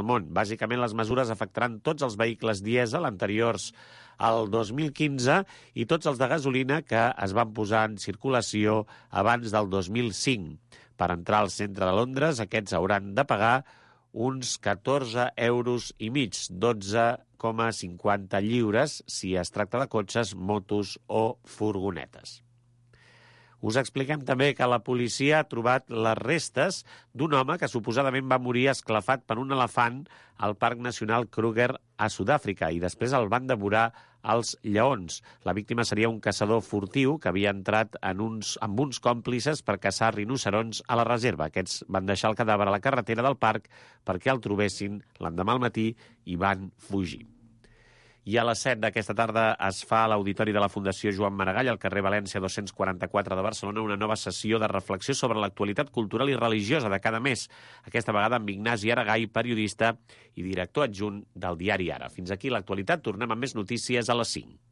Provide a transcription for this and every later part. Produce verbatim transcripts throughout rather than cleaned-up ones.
el món. Bàsicament, les mesures afectaran tots els vehicles dièsel anteriors al dos mil quinze i tots els de gasolina que es van posar en circulació abans del dos mil cinc. Per entrar al centre de Londres, aquests hauran de pagar uns catorze euros i mig, dotze coma cinquanta lliures, si es tracta de cotxes, motos o furgonetes. Us expliquem també que la policia ha trobat les restes d'un home que suposadament va morir esclafat per un elefant al Parc Nacional Kruger a Sud-àfrica i després el van devorar els lleons. La víctima seria un caçador furtiu que havia entrat en uns, amb uns còmplices per caçar rinocerons a la reserva. Aquests van deixar el cadàver a la carretera del parc perquè el trobessin l'endemà al matí i van fugir. I a les set d'aquesta tarda es fa a l'Auditori de la Fundació Joan Maragall, al carrer València dos-cents quaranta-quatre de Barcelona, una nova sessió de reflexió sobre l'actualitat cultural i religiosa de cada mes. Aquesta vegada amb Ignasi Aragai, periodista i director adjunt del diari Ara. Fins aquí l'actualitat. Tornem amb més notícies a les cinc.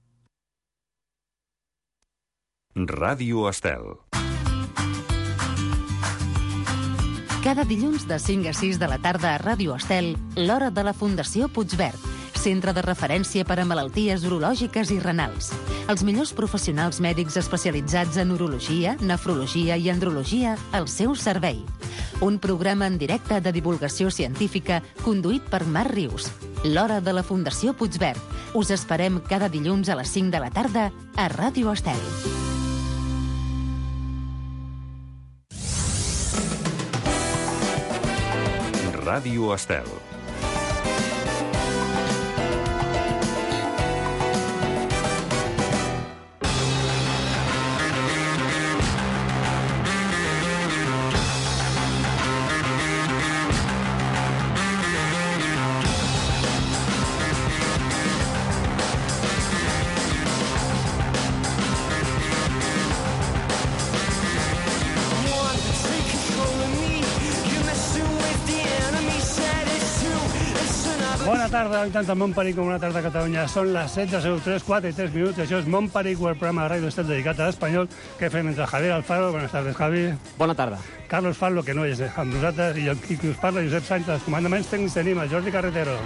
Ràdio Estel. Cada dilluns de cinc a sis de la tarda a Ràdio Estel, l'hora de la Fundació Puigverd, centre de referència per a malalties urològiques i renals. Els millors professionals mèdics especialitzats en urologia, nefrologia i andrologia al seu servei. Un programa en directe de divulgació científica conduït per Marc Rius. L'hora de la Fundació Puigverd. Us esperem cada dilluns a les cinc de la tarda a Ràdio Estel. Ràdio Estel. Bona tarda, tant a Montperic com una tarda a Catalunya. Són les setze zero tres, quatre i tres minuts. Això és Montperic, el programa de Ràdio Estel dedicat a l'espanyol que fem entre Javier Alfaro. Buenas tardes, Javi. Bona tarda. Carlos Fallo, que no és amb nosaltres, i el qui us parla, Josep Sánchez. Els comandaments tècnics tenim el Jordi Carretero.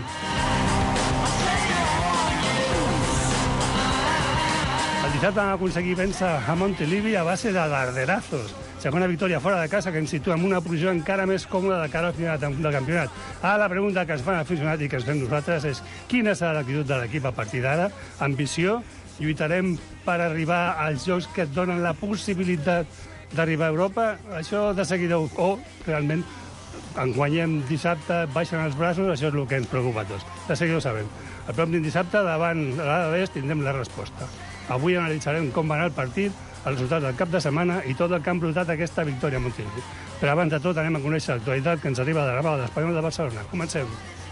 El dissabte vam aconseguir vèncer a Montilivi a base de darderazos. Segona victòria fora de casa que ens situa en una posició encara més còmoda de cara al final del campionat. Ara la pregunta que ens fan aficionats i que ens fem nosaltres és quina serà l'actitud de l'equip a partir d'ara? Ambició? Lluitarem per arribar als jocs que et donen la possibilitat d'arribar a Europa? Això de seguida o realment en guanyem dissabte, baixen els braços, això és el que ens preocupa a tots. De seguida ho sabem. El pròxim dissabte davant de l'Alavés tindrem la resposta. Avui analitzarem com va anar el partit, els resultats del cap de setmana i tot el que han portat aquesta victòria a Montilivi. Però abans de tot anem a conèixer l'actualitat que ens arriba de la Rambla de l'Espanyol de Barcelona. Comencem.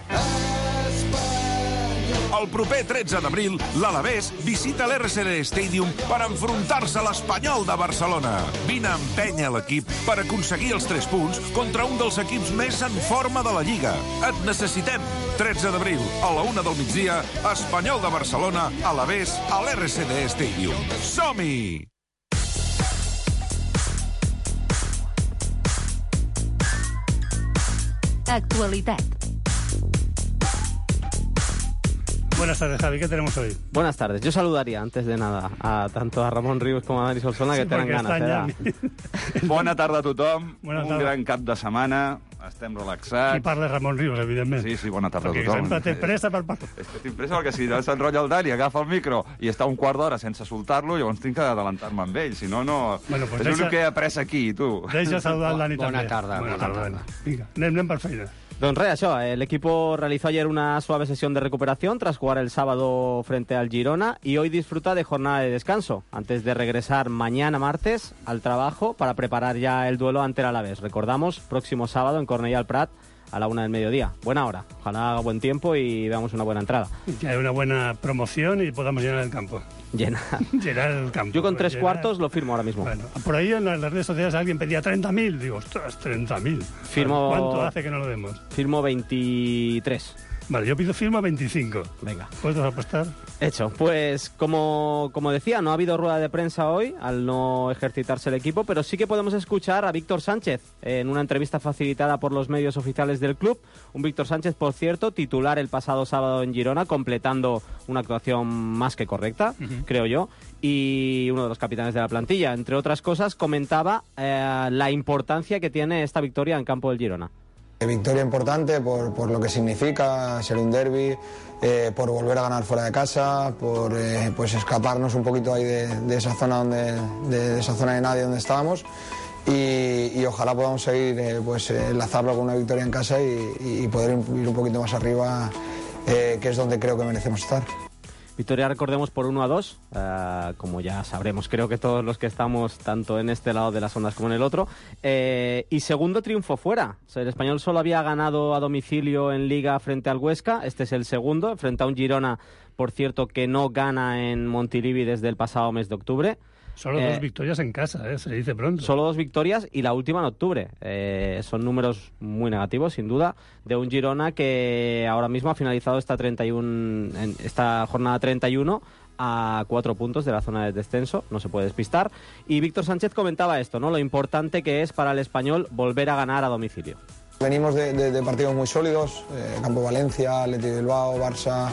El proper tretze d'abril, l'Alavés visita l'R C D Stadium per enfrontar-se a l'Espanyol de Barcelona. Vine a empènyer l'equip per aconseguir els tres punts contra un dels equips més en forma de la Lliga. Et necessitem. tretze d'abril, a la una del migdia, Espanyol de Barcelona, Alavés, a l'R C D Stadium. Som-hi! Actualitat. Buenas tardes, Javi. ¿Qué tenemos hoy? Buenas tardes. Yo saludaría, antes de nada, a tanto a Ramon Rius com a Dani Solsona, Sí, que tenen perquè ganes. estan Eh? ja- Bona tarda a tothom, Bona un tarda. gran cap de setmana, estem Qui relaxats. parla Ramon Rius, evidentment. Sí, sí, bona tarda a Perquè tothom. sempre té pressa per parlar. És que tinc pressa perquè si s'enrotlla el Dani, agafa el micro i està un quart d'hora sense soltar-lo, llavors tinc que adelantar-me amb ell, si no, no... Bueno, pues és deixa- l'únic que he après aquí, tu. Deixa saludar el Dani Bona també. tarda, Bona bona tarda. tarda. Vinga, anem, anem per feina. Doncs res, això, el equipo realizó ayer una suave sesión de recuperación tras jugar el sábado frente al Girona y hoy disfruta de jornada de descanso antes de regresar mañana martes al trabajo para preparar ya el duelo ante el Alavés. Recordamos, próximo sábado en Cornellà al Prat a la una del mediodía. Buena hora, ojalá haga buen tiempo y veamos una buena entrada. Que hay una buena promoción y podamos llenar el campo. Llena. Llenar el campo. Yo con tres Llenar- cuartos lo firmo ahora mismo. Bueno, por ahí en las redes sociales alguien pedía treinta mil. Digo, ostras, treinta mil. Firmo- ¿Cuánto hace que no lo vemos? Firmo veintitrés. Vale, yo pido firma veinticinco. Venga. ¿Puedes apostar? Hecho. Pues como, como decía, no ha habido rueda de prensa hoy al no ejercitarse el equipo, pero sí que podemos escuchar a Víctor Sánchez en una entrevista facilitada por los medios oficiales del club. Un Víctor Sánchez, por cierto, titular el pasado sábado en Girona, completando una actuación más que correcta, uh-huh. creo yo, y uno de los capitanes de la plantilla. Entre otras cosas, comentaba eh, la importancia que tiene esta victoria en campo del Girona. Victoria importante por, por lo que significa ser un derbi, eh, por volver a ganar fuera de casa, por eh, pues escaparnos un poquito ahí de, de esa zona donde, de, de esa zona de nadie donde estábamos y, y ojalá podamos seguir eh, pues eh, enlazarlo con una victoria en casa y, y poder ir un poquito más arriba, eh, que es donde creo que merecemos estar. Victoria, recordemos, por uno a dos, uh, como ya sabremos, creo que todos los que estamos tanto en este lado de las ondas como en el otro. Eh, y segundo triunfo fuera. O sea, el Español solo había ganado a domicilio en Liga frente al Huesca. Este es el segundo, frente a un Girona, por cierto, que no gana en Montilivi desde el pasado mes de octubre. Solo eh, dos victorias en casa, ¿eh? Se dice pronto. Solo dos victorias y la última en octubre. Eh, son números muy negativos, sin duda, de un Girona que ahora mismo ha finalizado esta, treinta y uno, esta jornada treinta y uno a cuatro puntos de la zona de descenso, no se puede despistar. Y Víctor Sánchez comentaba esto, ¿no? Lo importante que es para el Español volver a ganar a domicilio. Venimos de, de, de partidos muy sólidos, eh, Campo Valencia, Athletic Bilbao, Barça...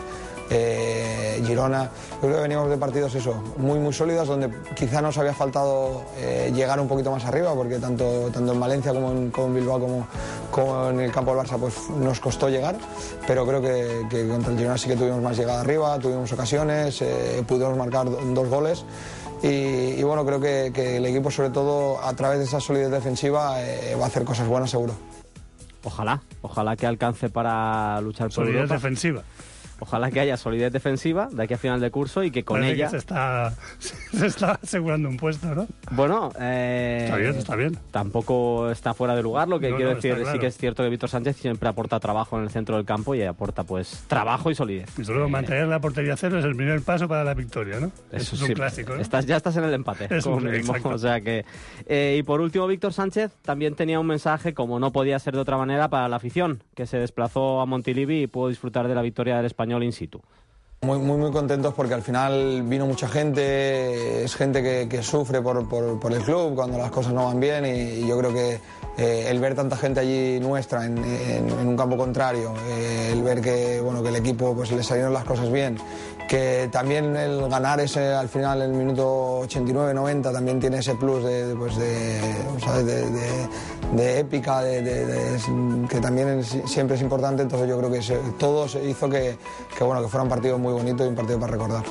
Eh, Girona, yo creo que veníamos de partidos eso, muy muy sólidos, donde quizá nos había faltado eh, llegar un poquito más arriba, porque tanto, tanto en Valencia como en, como en Bilbao como, como en el campo del Barça pues nos costó llegar, pero creo que, que contra el Girona sí que tuvimos más llegada arriba, tuvimos ocasiones, eh, pudimos marcar dos goles y, y bueno, creo que, que el equipo sobre todo a través de esa solidez defensiva eh, va a hacer cosas buenas seguro. Ojalá, ojalá que alcance para luchar por solidez Europa. defensiva. Ojalá que haya solidez defensiva de aquí a final de curso y que con Parece ella... Que se, está, se está asegurando un puesto, ¿no? Bueno, eh... está bien, está bien. Tampoco está fuera de lugar. Lo que no, quiero no, decir, claro. Sí que es cierto que Víctor Sánchez siempre aporta trabajo en el centro del campo y aporta pues trabajo y solidez. Y luego eh... mantener la portería cero es el primer paso para la victoria, ¿no? Eso, Eso es sí, un clásico, ¿no? Estás, ya estás en el empate. Es como un, mismo, exacto. O sea que, eh, y por último, Víctor Sánchez también tenía un mensaje, como no podía ser de otra manera, para la afición, que se desplazó a Montilivi y pudo disfrutar de la victoria del Español in situ. Muy, muy, muy contentos porque al final vino mucha gente, es gente que, que sufre por, por, por el club cuando las cosas no van bien y, y yo creo que eh, el ver tanta gente allí nuestra en, en, en un campo contrario, eh, el ver que, bueno, que el equipo pues, le salieron las cosas bien, que también el ganar ese al final el minuto ochenta y nueve noventa también tiene ese plus de, pues de, ¿sabes? de, de, de épica, de, de, de, que también es, siempre es importante, entonces yo creo que se, todo se hizo que, que, bueno, que fuera un partido muy bonito y un partido para recordar.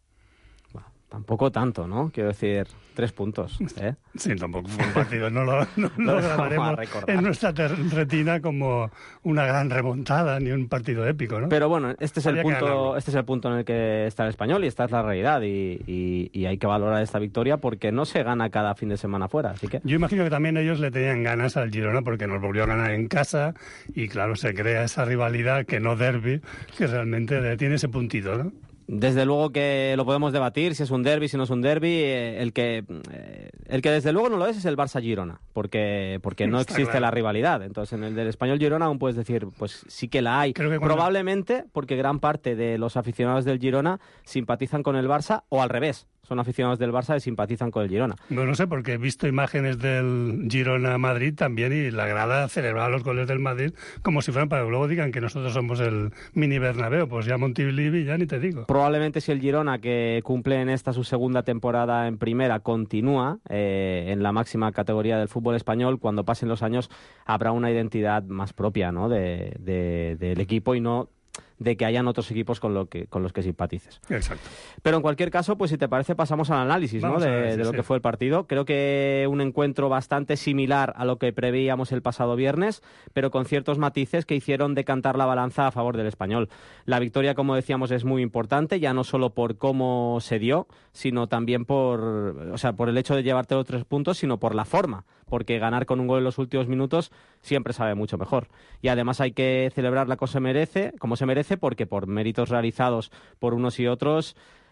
Bueno, tampoco tanto, ¿no? Quiero decir, tres puntos. ¿eh? Sí, tampoco fue un partido, no lo, no, no lo grabaremos en nuestra retina como una gran remontada ni un partido épico, ¿no? Pero bueno, este es el Había punto, este es el punto en el que está el Español y esta es la realidad y, y, y hay que valorar esta victoria porque no se gana cada fin de semana fuera, así que... Yo imagino que también ellos le tenían ganas al Girona porque nos volvió a ganar en casa y claro, se crea esa rivalidad que no derbi, que realmente le tiene ese puntito, ¿no? Desde luego que lo podemos debatir, si es un derbi, si no es un derbi. Eh, el que eh, el que desde luego no lo es es el Barça-Girona, porque porque no Está existe claro. la rivalidad. Entonces, en el del Español-Girona aún puedes decir, pues sí que la hay. Creo que cuando... Probablemente porque gran parte de los aficionados del Girona simpatizan con el Barça o al revés. Son aficionados del Barça y simpatizan con el Girona. No, no sé, porque he visto imágenes del Girona-Madrid también y la grada celebraba los goles del Madrid como si fueran para que luego digan que nosotros somos el mini Bernabéu. Pues ya Montilivi ya ni te digo. Probablemente si el Girona, que cumple en esta su segunda temporada en primera, continúa eh, en la máxima categoría del fútbol español, cuando pasen los años habrá una identidad más propia, ¿no? de, de, del equipo y no de que hayan otros equipos con, lo que, con los que simpatices. Exacto. Pero en cualquier caso, pues si te parece, pasamos al análisis, ¿no? de, ver, sí, de lo sí. que fue el partido. Creo que un encuentro bastante similar a lo que preveíamos el pasado viernes, pero con ciertos matices que hicieron decantar la balanza a favor del Español. La victoria, como decíamos, es muy importante, ya no solo por cómo se dio, sino también por, o sea, por el hecho de llevarte los tres puntos, sino por la forma, porque ganar con un gol en los últimos minutos siempre sabe mucho mejor. Y además hay que celebrarla como se merece, como se merece, porque por méritos realizados por unos y otros,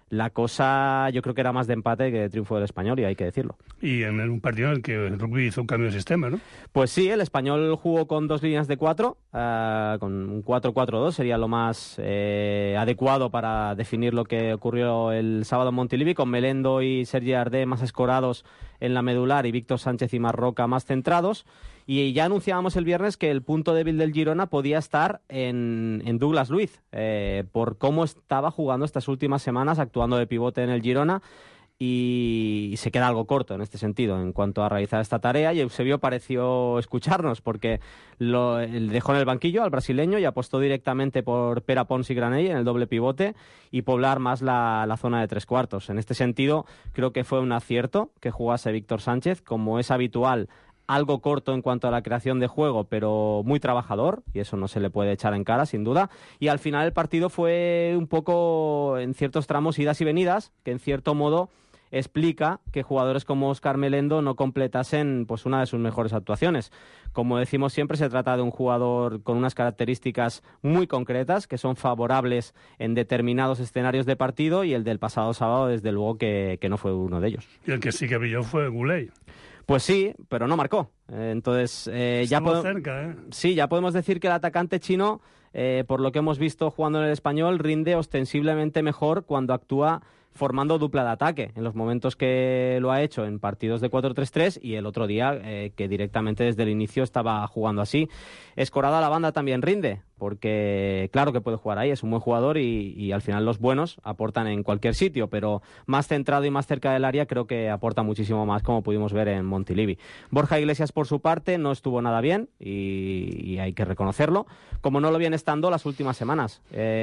la cosa yo creo que era más de empate que de triunfo del Español, y hay que decirlo. Y en un partido en el que el rugby hizo un cambio de sistema, ¿no? Pues sí, el Español jugó con dos líneas de cuatro, uh, con un cuatro cuatro dos, sería lo más eh, adecuado para definir lo que ocurrió el sábado en Montilivi, con Melendo y Sergi Ardé más escorados en la medular y Víctor Sánchez y Marroca más centrados. Y ya anunciábamos el viernes que el punto débil del Girona podía estar en, en Douglas Luiz, eh, por cómo estaba jugando estas últimas semanas, actuando de pivote en el Girona, y se queda algo corto en este sentido en cuanto a realizar esta tarea, y Eusebio pareció escucharnos porque lo dejó en el banquillo al brasileño y apostó directamente por Pere Pons y Granell en el doble pivote y poblar más la, la zona de tres cuartos. En este sentido creo que fue un acierto que jugase Víctor Sánchez, como es habitual, algo corto en cuanto a la creación de juego, pero muy trabajador, y eso no se le puede echar en cara, sin duda. Y al final el partido fue un poco, en ciertos tramos, idas y venidas, que en cierto modo explica que jugadores como Óscar Melendo no completasen pues una de sus mejores actuaciones. Como decimos siempre, se trata de un jugador con unas características muy concretas que son favorables en determinados escenarios de partido, y el del pasado sábado, desde luego, que, que no fue uno de ellos. Y el que sí que brilló fue Goulet. Pues sí, pero no marcó. Eh, entonces, eh, ya Estamos cerca, ¿eh? Sí, ya podemos decir que el atacante chino, eh, por lo que hemos visto jugando en el Español, rinde ostensiblemente mejor cuando actúa formando dupla de ataque, en los momentos que lo ha hecho en partidos de cuatro tres tres, y el otro día eh, que directamente desde el inicio estaba jugando así. Escorado a la banda también rinde, porque claro que puede jugar ahí, es un buen jugador, y, y al final los buenos aportan en cualquier sitio, pero más centrado y más cerca del área creo que aporta muchísimo más, como pudimos ver en Montilivi. Borja Iglesias, por su parte, no estuvo nada bien, y, y hay que reconocerlo, como no lo viene estando las últimas semanas,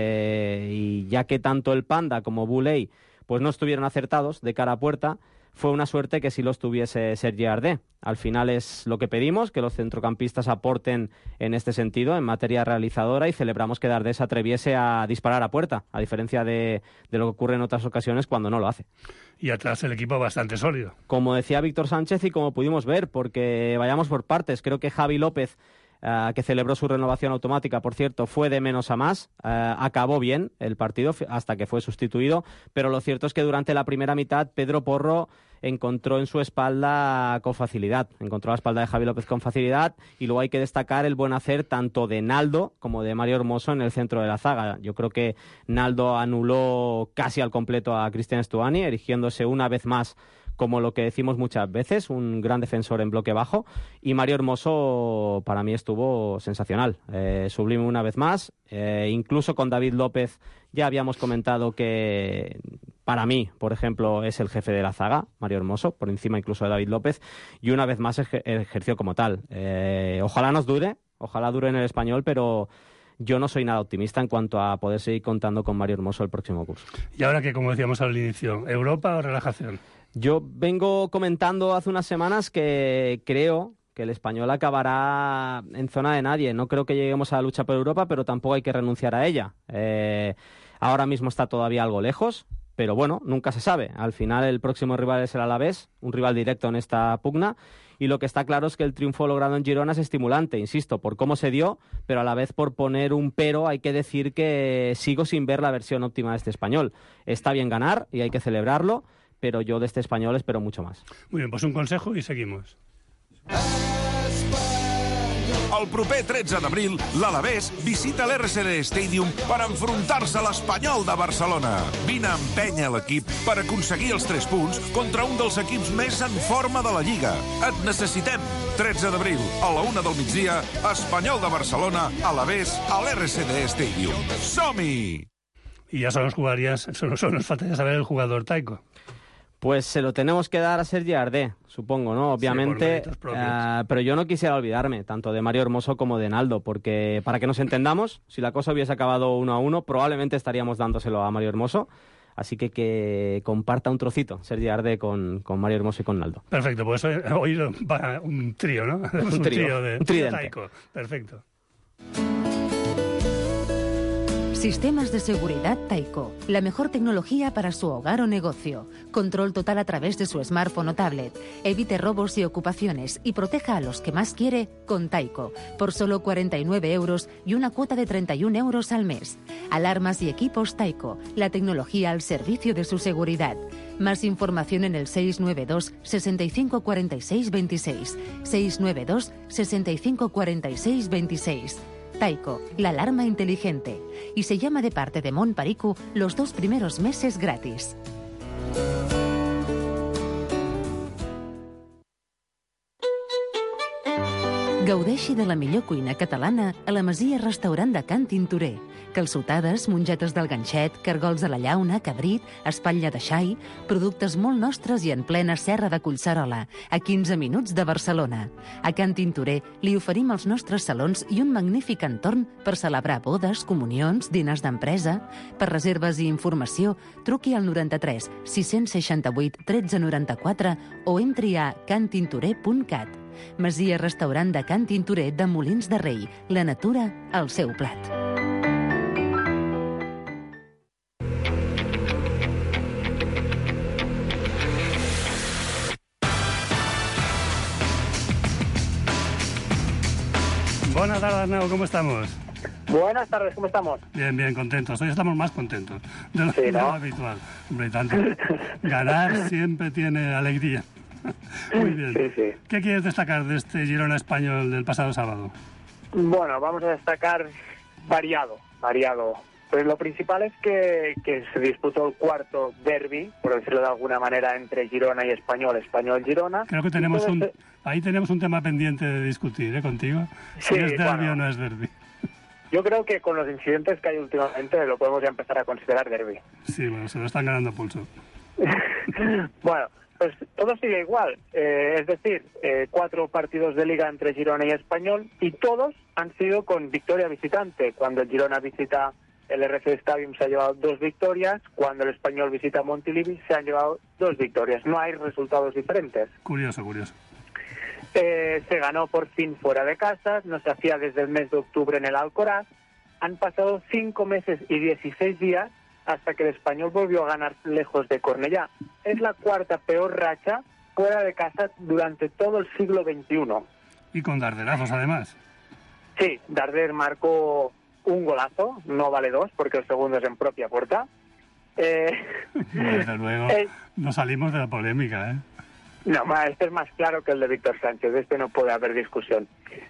eh, y ya que tanto el Panda como Boulay pues no estuvieron acertados de cara a puerta, fue una suerte que sí los tuviese Sergi Ardé. Al final es lo que pedimos, que los centrocampistas aporten en este sentido, en materia realizadora, y celebramos que Ardé se atreviese a disparar a puerta, a diferencia de, de lo que ocurre en otras ocasiones cuando no lo hace. Y atrás el equipo bastante sólido. Como decía Víctor Sánchez, y como pudimos ver, porque vayamos por partes, creo que Javi López, Uh, que celebró su renovación automática, por cierto, fue de menos a más, uh, acabó bien el partido hasta que fue sustituido, pero lo cierto es que durante la primera mitad Pedro Porro encontró en su espalda con facilidad, encontró la espalda de Javi López con facilidad, y luego hay que destacar el buen hacer tanto de Naldo como de Mario Hermoso en el centro de la zaga. Yo creo que Naldo anuló casi al completo a Cristian Stuani, erigiéndose una vez más como lo que decimos muchas veces, un gran defensor en bloque bajo, y Mario Hermoso para mí estuvo sensacional, eh, sublime una vez más, eh, incluso con David López ya habíamos comentado que para mí, por ejemplo, es el jefe de la zaga, Mario Hermoso, por encima incluso de David López, y una vez más ejer- ejerció como tal. Eh, ojalá nos dure, ojalá dure en el Español, pero yo no soy nada optimista en cuanto a poder seguir contando con Mario Hermoso el próximo curso. Y ahora que, como decíamos al inicio, ¿Europa o relajación? Yo vengo comentando hace unas semanas que creo que el Español acabará en zona de nadie. No creo que lleguemos a la lucha por Europa, pero tampoco hay que renunciar a ella. Eh, ahora mismo está todavía algo lejos, pero bueno, nunca se sabe. Al final el próximo rival es el Alavés, un rival directo en esta pugna, y lo que está claro es que el triunfo logrado en Girona es estimulante, insisto, por cómo se dio, pero a la vez por poner un pero hay que decir que sigo sin ver la versión óptima de este Español. Está bien ganar y hay que celebrarlo, pero yo de este Español espero mucho más. Muy bien, pues un consejo y seguimos. El proper tretze d'abril, l'Alavés visita l'R C D Stadium per enfrontar-se a l'Espanyol de Barcelona. Vine a empènyer l'equip per aconseguir els tres punts contra un dels equips més en forma de la Lliga. Et necessitem. tretze d'abril, a la una del migdia, Espanyol de Barcelona, Alavés, a l'R C D Stadium. Som-hi! Y ya solo nos jugarías, solo, solo nos faltaría saber el jugador Taiko. Pues se lo tenemos que dar a Sergi Ardé, supongo, ¿no? Obviamente, sí, uh, pero yo no quisiera olvidarme tanto de Mario Hermoso como de Naldo, porque para que nos entendamos, si la cosa hubiese acabado uno a uno, probablemente estaríamos dándoselo a Mario Hermoso, así que que comparta un trocito Sergi Ardé con, con Mario Hermoso y con Naldo. Perfecto, pues hoy, hoy va un trío, ¿no? Un, un trío, trío de, un tridente. de Taiko. Perfecto. Sistemas de seguridad Taiko. La mejor tecnología para su hogar o negocio. Control total a través de su smartphone o tablet. Evite robos y ocupaciones y proteja a los que más quiere con Taiko. Por solo cuarenta y nueve euros y una cuota de treinta y un euros al mes. Alarmas y equipos Taiko. La tecnología al servicio de su seguridad. Más información en el seis nueve dos, sesenta y cinco cuarenta y seis veintiséis. seis nueve dos, sesenta y cinco cuarenta y seis veintiséis. Taiko, la alarma inteligente. Y se llama de parte de Mon Pariku los dos primeros meses gratis. Gaudeixi de la millor cuina catalana a la Masia Restaurant de Can Tintorer. Calçotades, mongetes del ganxet, cargols de la llauna, cabrit, espatlla de xai, productes molt nostres i en plena serra de Collserola, a quinze minuts de Barcelona. A Can Tintorer li oferim els nostres salons i un magnífic entorn per celebrar bodes, comunions, diners d'empresa. Per reserves i informació, truqui al noranta-tres sis seixanta-vuit tretze noranta-quatre o entri a cantintorer punt cat. Masia Restaurant de Can Tintorer de Molins de Rei. La natura al seu plat. Buenas tardes, Arnau, ¿cómo estamos? Buenas tardes, ¿cómo estamos? Bien, bien, contentos. Hoy estamos más contentos de lo, sí, de lo ¿no? habitual. Hombre, y tanto. Ganar siempre tiene alegría. Muy bien. Sí, sí. ¿Qué quieres destacar de este Girona español del pasado sábado? Bueno, vamos a destacar variado, variado. Pues lo principal es que, que se disputó el cuarto derbi, por decirlo de alguna manera, entre Girona y Español, Español-Girona. Creo que tenemos un, este... ahí tenemos un tema pendiente de discutir, ¿eh? Contigo. Sí, si es derbi bueno, o no es derbi. Yo creo que con los incidentes que hay últimamente lo podemos ya empezar a considerar derbi. Sí, bueno, se lo están ganando a pulso. Bueno, pues todo sigue igual. Eh, es decir, eh, cuatro partidos de liga entre Girona y Español y todos han sido con victoria visitante. Cuando el Girona visita el R C Stadium se ha llevado dos victorias, cuando el Español visita Montilivi se han llevado dos victorias. No hay resultados diferentes. Curioso, curioso. Eh, se ganó por fin fuera de casa, no se hacía desde el mes de octubre en el Alcoraz. Han pasado cinco meses y dieciséis días hasta que el Español volvió a ganar lejos de Cornellá. Es la cuarta peor racha fuera de casa durante todo el siglo veintiuno. Y con darderazos, además. Sí, Darder marcó un golazo, no vale dos, porque el segundo es en propia puerta. Eh, Desde luego, eh, no salimos de la polémica, ¿eh? No, este es más claro que el de Víctor Sánchez, de este no puede haber discusión.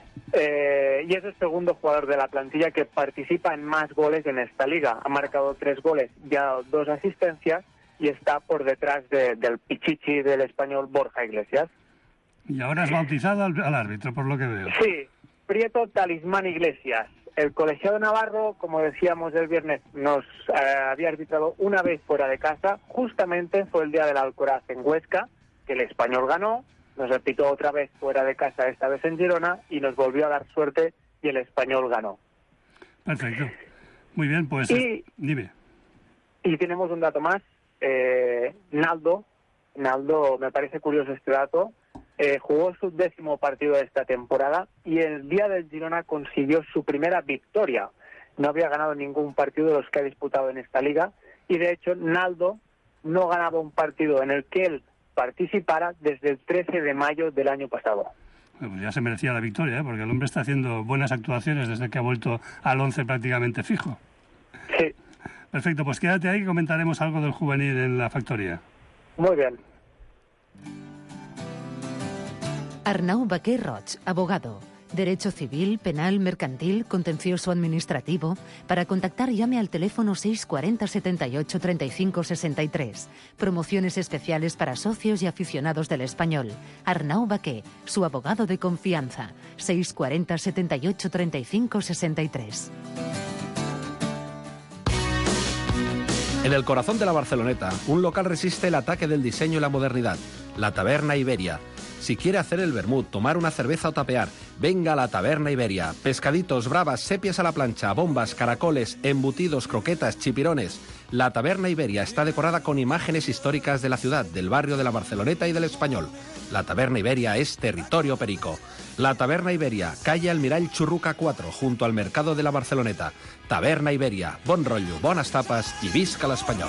Eh, y es el segundo jugador de la plantilla que participa en más goles en esta liga. Ha marcado tres goles, ya ha dado dos asistencias y está por detrás de, del pichichi del Español Borja Iglesias. Y ahora has bautizado al, al árbitro, por lo que veo. Sí, Prieto Talismán Iglesias. El colegiado navarro, como decíamos el viernes, nos eh, había arbitrado una vez fuera de casa. Justamente fue el día del Alcoraz en Huesca, que el Español ganó. Nos repitió otra vez fuera de casa, esta vez en Girona, y nos volvió a dar suerte y el Español ganó. Perfecto. Muy bien, pues y, dime. Y tenemos un dato más. Eh, Naldo, Naldo, me parece curioso este dato, eh, jugó su décimo partido de esta temporada y el día del Girona consiguió su primera victoria. No había ganado ningún partido de los que ha disputado en esta liga y de hecho Naldo no ganaba un partido en el que él participara desde el trece de mayo del año pasado. Bueno, pues ya se merecía la victoria, ¿eh? Porque el hombre está haciendo buenas actuaciones desde que ha vuelto al once prácticamente fijo. Sí. Perfecto, pues quédate ahí que comentaremos algo del juvenil en la factoría. Muy bien. Arnau Baquer Roig, abogado. Derecho civil, penal, mercantil, contencioso administrativo. Para contactar llame al teléfono seis cuarenta setenta y ocho treinta y cinco sesenta y tres. Promociones especiales para socios y aficionados del Español. Arnau Baquer, su abogado de confianza. seis cuarenta setenta y ocho treinta y cinco sesenta y tres. En el corazón de la Barceloneta, un local resiste el ataque del diseño y la modernidad. La Taberna Iberia. Si quiere hacer el vermut, tomar una cerveza o tapear, Venga a la Taberna Iberia. Pescaditos, bravas, sepias a la plancha, bombas, caracoles, embutidos, croquetas, chipirones. La Taberna Iberia está decorada con imágenes históricas de la ciudad, del barrio de la Barceloneta y del Español. La Taberna Iberia es territorio perico. La Taberna Iberia, calle Almirall Churruca cuatro, junto al mercado de la Barceloneta. Taberna Iberia, bon rotllo, bones tapes y visca l'Espanyol.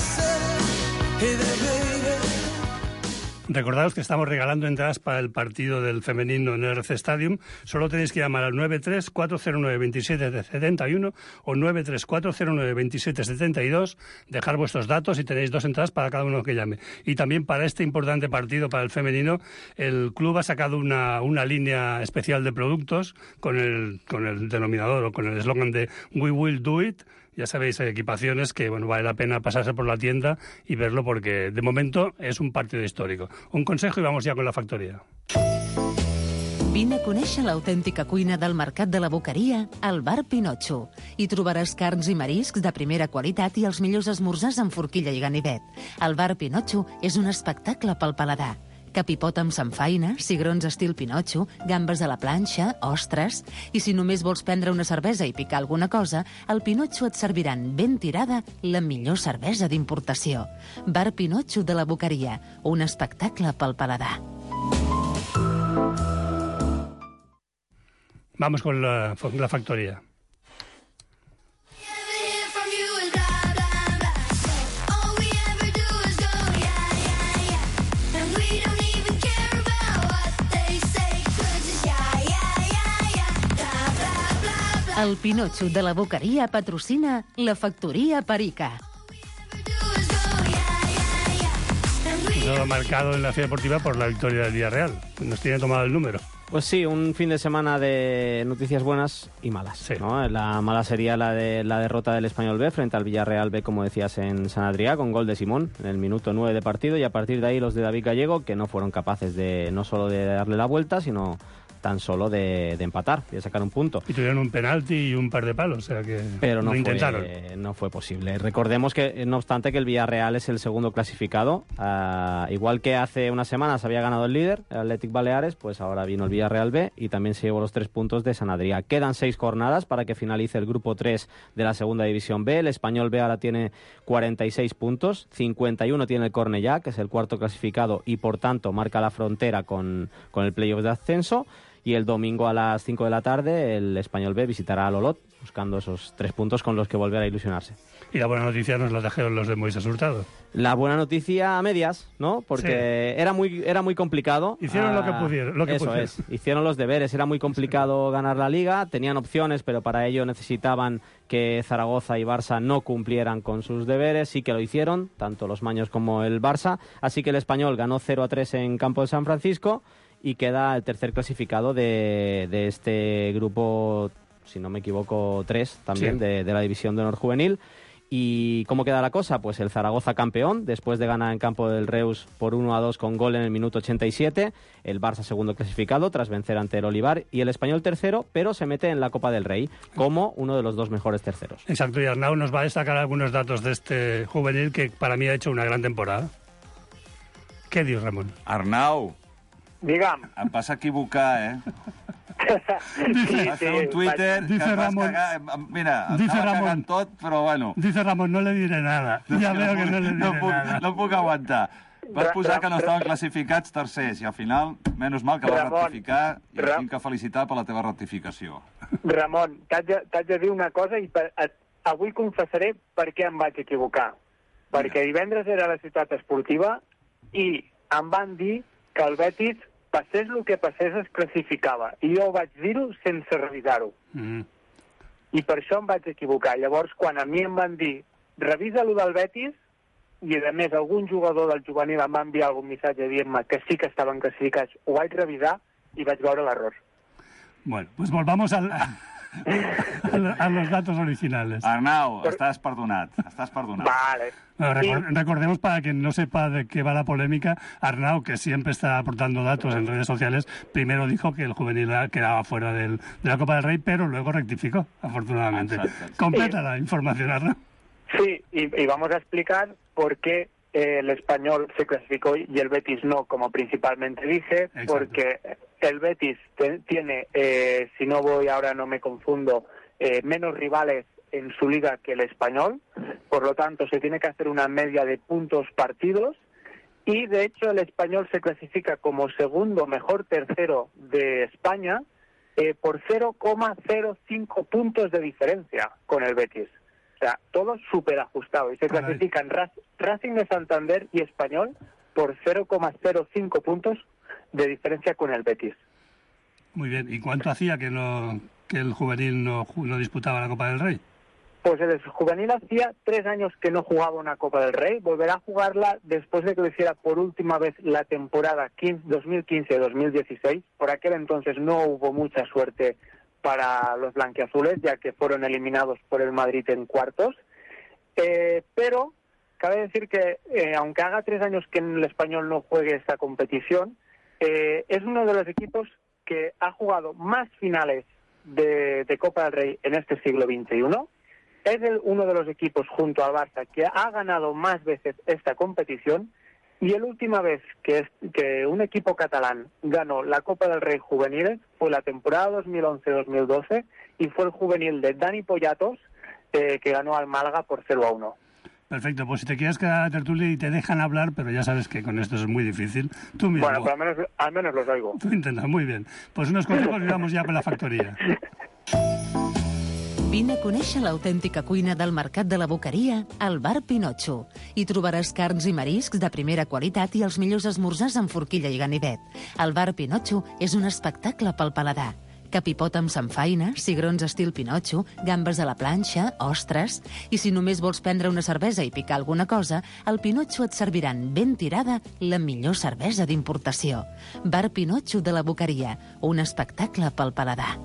Recordaos que estamos regalando entradas para el partido del femenino en el R C Stadium. Solo tenéis que llamar al nueve tres cuatro cero nueve veintisiete setenta y uno o nueve tres cuatro cero nueve veintisiete setenta y dos, dejar vuestros datos y tenéis dos entradas para cada uno que llame. Y también para este importante partido, para el femenino, el club ha sacado una, una línea especial de productos con el, con el denominador o con el eslogan de We Will Do It. Ya sabéis, hay equipaciones que bueno, vale la pena pasarse por la tienda y verlo porque de momento es un partido histórico. Un consejo y vamos ya con la factoria. Vine a conèixer l'autèntica cuina del Mercat de la Boqueria al Bar Pinotxo. Hi trobaràs carns i mariscs de primera qualitat i els millors esmorzars amb forquilla i ganivet. El Bar Pinotxo és un espectacle pel paladar. Capipot amb samfaina, cigrons estil Pinotxo, gambes a la planxa, ostres... I si només vols prendre una cervesa i picar alguna cosa, al Pinotxo et serviran ben tirada la millor cervesa d'importació. Bar Pinotxo de la Boqueria, un espectacle pel paladar. Vamos con la, con la factoría. El Pinotxo de la Boqueria patrocina la Factoría Perica. Todo marcado en la Ciudad Deportiva por la victoria del Villarreal. Nos tiene tomado el número. Pues sí, un fin de semana de noticias buenas y malas, sí. ¿no? La mala sería la de la derrota del Español B frente al Villarreal B, como decías, en San Adrià, con gol de Simón en el minuto nueve de partido, y a partir de ahí los de David Gallego, que no fueron capaces de no solo de darle la vuelta, sino tan solo de, de empatar, de sacar un punto. Y tuvieron un penalti y un par de palos, o sea que Pero no lo fue, intentaron. no fue posible. Recordemos que, no obstante, que el Villarreal es el segundo clasificado. Uh, igual que hace unas semanas había ganado el líder, el Athletic Baleares, pues ahora vino el Villarreal B y también se llevó los tres puntos de San Adrià. Quedan seis jornadas para que finalice el grupo tres de la segunda división B. El Español B ahora tiene cuarenta y seis puntos, cincuenta y uno tiene el Cornellà, que es el cuarto clasificado y por tanto marca la frontera con, con el playoff de ascenso. Y el domingo a las cinco de la tarde el Español B visitará al Olot, buscando esos tres puntos con los que volver a ilusionarse. Y la buena noticia nos la trajeron los de Moisés Hurtado. La buena noticia a medias, ¿no? Porque sí. era muy era muy complicado. Hicieron ah, lo que pudieron. Lo que eso pudieron. es, hicieron los deberes. Era muy complicado sí. ganar la Liga. Tenían opciones, pero para ello necesitaban que Zaragoza y Barça no cumplieran con sus deberes. Sí que lo hicieron, tanto los maños como el Barça. Así que el Español ganó cero a tres en campo de San Francisco y queda el tercer clasificado de, de este grupo, si no me equivoco, tres también, sí. de, de la División de Honor Juvenil. ¿Y cómo queda la cosa? Pues el Zaragoza campeón, después de ganar en campo del Reus por uno a dos con gol en el minuto ochenta y siete. El Barça segundo clasificado, tras vencer ante el Olivar. Y el Español tercero, pero se mete en la Copa del Rey como uno de los dos mejores terceros. Exacto, y Arnau nos va a destacar algunos datos de este juvenil que para mí ha hecho una gran temporada. ¿Qué dios, Ramón? Arnau. Digue'm. Em vas equivocar, eh? Sí, Vas fer un Twitter dice que et vas Ramón, cagar. Mira, em dice estava Ramón, cagant tot, però bueno. Dice Ramón, no le diré nada. Ya no, veo no que no le diré no puc, nada. No puc aguantar. Vas posar que no estaven classificats tercers i al final, menys mal que vas Ramon, rectificar i Ra tinc que felicitar per la teva rectificació. Ramon, t'haig de, de dir una cosa i per, et, avui confessaré per què em vaig equivocar. Perquè divendres era la ciutat esportiva i em van dir que el Betis, passés el que passés, es classificava. I jo vaig dir-ho sense revisar-ho. Mm. I per això em vaig equivocar. Llavors, quan a mi em van dir revisa-lo del Betis, i a més algun jugador del juvenil em va enviar algun missatge dient-me que sí que estaven classificats, ho vaig revisar i vaig veure l'error. Bueno, pues volvamos al... a los datos originales. Arnau, Por... estás perdonat, estás perdonat. Vale. Bueno, record, sí. Recordemos, para quien no sepa de qué va la polémica, Arnau, que siempre está aportando datos en redes sociales, primero dijo que el juvenil quedaba fuera del, de la Copa del Rey, pero luego rectificó, afortunadamente. Exacto. Completa sí. la información, Arnau. Sí, y, y vamos a explicar por qué eh, el Español se clasificó y el Betis no, como principalmente dije, Exacto. porque el Betis te, tiene, eh, si no voy ahora no me confundo, eh, menos rivales en su liga que el Español, por lo tanto se tiene que hacer una media de puntos partidos, y de hecho el Español se clasifica como segundo mejor tercero de España eh, por cero coma cero cinco puntos de diferencia con el Betis. O sea, todo súper ajustado, y se clasifican Racing de Santander y Español por cero coma cero cinco puntos de diferencia con el Betis. Muy bien, ¿y cuánto hacía que no que el juvenil no, no disputaba la Copa del Rey? Pues el juvenil hacía tres años que no jugaba una Copa del Rey, volverá a jugarla después de que lo hiciera por última vez la temporada dos mil quince dos mil dieciséis. Por aquel entonces no hubo mucha suerte para los blanquiazules, ya que fueron eliminados por el Madrid en cuartos, eh, pero cabe decir que eh, aunque haga tres años que el Español no juegue esta competición, eh, es uno de los equipos que ha jugado más finales de, de Copa del Rey en este siglo veintiuno. Es el, uno de los equipos junto al Barça que ha ganado más veces esta competición, y la última vez que, es, que un equipo catalán ganó la Copa del Rey juveniles fue la temporada dos mil once dos mil doce, y fue el juvenil de Dani Poyatos eh, que ganó al Málaga por cero a uno. Perfecto, pues si te quieres quedar a la tertulia y te dejan hablar, pero ya sabes que con esto es muy difícil, tú mismo. Bueno, pero al menos, al menos los oigo. Tú intentas, muy bien. Pues unos consejos y vamos ya per la factoria. Vine a conèixer l'autèntica cuina del Mercat de la Boqueria al Bar Pinotxo. Hi trobaràs carns i mariscs de primera qualitat i els millors esmorzars amb forquilla i ganivet. El Bar Pinotxo és un espectacle pel paladar. Capipot amb samfaina, cigrons estil Pinotxo, gambes a la planxa, ostres... I si només vols prendre una cervesa i picar alguna cosa, al Pinotxo et serviran ben tirada la millor cervesa d'importació. Bar Pinotxo de la Boqueria, un espectacle pel paladar.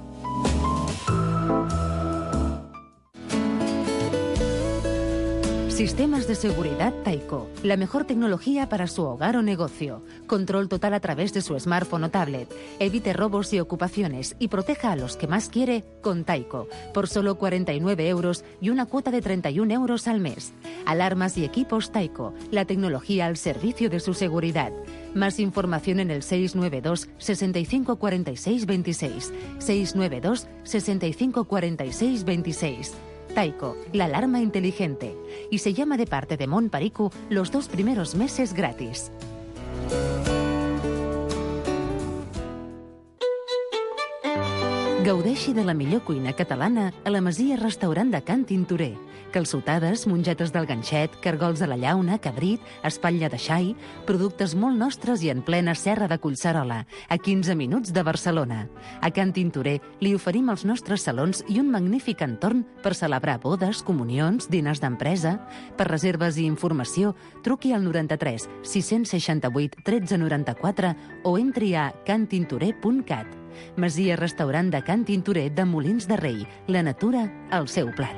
Sistemas de seguridad Taiko. La mejor tecnología para su hogar o negocio. Control total a través de su smartphone o tablet. Evite robos y ocupaciones y proteja a los que más quiere con Taiko. Por solo cuarenta y nueve euros y una cuota de treinta y un euros al mes. Alarmas y equipos Taiko. La tecnología al servicio de su seguridad. Más información en el seis nueve dos, sesenta y cinco, cuarenta y seis, veintiséis. seis nueve dos, sesenta y cinco, cuarenta y seis, veintiséis. Taiko, la alarma inteligente. Y se llama de parte de Montparicu los dos primeros meses gratis. Gaudeixi de la millor cuina catalana a la Masia Restaurant de Can Tintorer. Calçotades, mongetes del ganxet, cargols de la llauna, cabrit, espatlla de xai, productes molt nostres i en plena serra de Collserola, a quinze minuts de Barcelona. A Can Tintorer li oferim els nostres salons i un magnífic entorn per celebrar bodes, comunions, diners d'empresa. Per reserves i informació, truqui al noranta-tres sis seixanta-vuit tretze noranta-quatre o entri a cantintorer punt cat. Masia Restaurant de Can Tintorer de Molins de Rei. La natura al seu plat.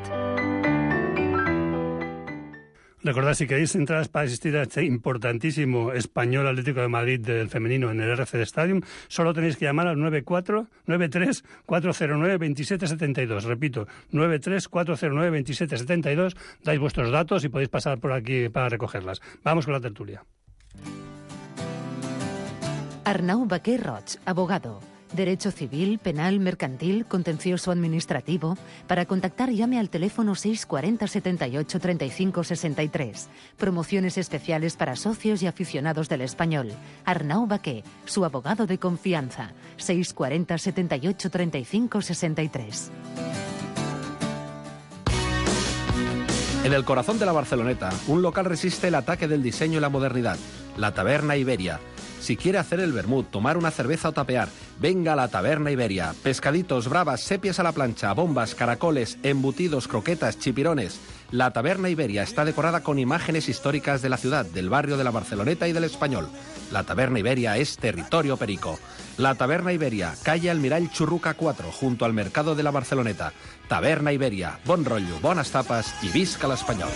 Recordad, si queréis entradas para asistir a este importantísimo Español Atlético de Madrid del femenino en el R C D Stadium, solo tenéis que llamar al nueve cuatro nueve tres cuatro cero nueve veintisiete setenta y dos. Repito, nueve tres cuatro cero nueve veintisiete setenta y dos. Dais vuestros datos y podéis pasar por aquí para recogerlas. Vamos con la tertulia. Arnau Baquer Roig, abogado. Derecho civil, penal, mercantil, contencioso administrativo. Para contactar llame al teléfono seis cuarenta, setenta y ocho, treinta y cinco, sesenta y tres. Promociones especiales para socios y aficionados del Español. Arnau Baquer, su abogado de confianza. seis cuarenta, setenta y ocho, treinta y cinco, sesenta y tres. En el corazón de la Barceloneta, un local resiste el ataque del diseño y la modernidad. La Taberna Iberia. Si quiere hacer el vermut, tomar una cerveza o tapear, venga a la Taberna Iberia. Pescaditos, bravas, sepias a la plancha, bombas, caracoles, embutidos, croquetas, chipirones. La Taberna Iberia está decorada con imágenes históricas de la ciudad, del barrio de la Barceloneta y del Español. La Taberna Iberia es territorio perico. La Taberna Iberia, calle Almirall Churruca cuatro, junto al mercado de la Barceloneta. Taberna Iberia, bon rotllo, bones tapes i visca l'Espanyol.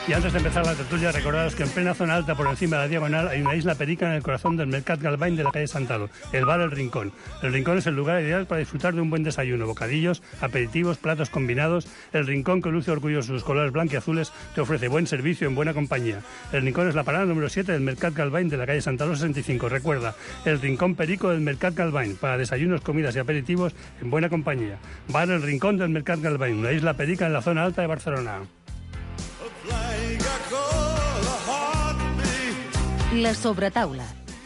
Y antes de empezar la tertulia, recordaros que en plena zona alta, por encima de la diagonal, hay una isla perica en el corazón del Mercat Galvany de la calle Santalo, el bar El Rincón. El Rincón es el lugar ideal para disfrutar de un buen desayuno, bocadillos, aperitivos, platos combinados. El Rincón, que luce orgulloso sus colores blanquiazules, te ofrece buen servicio en buena compañía. El Rincón es la parada número siete del Mercat Galvany de la calle Santalo sesenta y cinco. Recuerda, el Rincón Perico del Mercat Galvany, para desayunos, comidas y aperitivos en buena compañía. Bar El Rincón del Mercat Galvany, una isla perica en la zona alta de Barcelona. La sobretaula.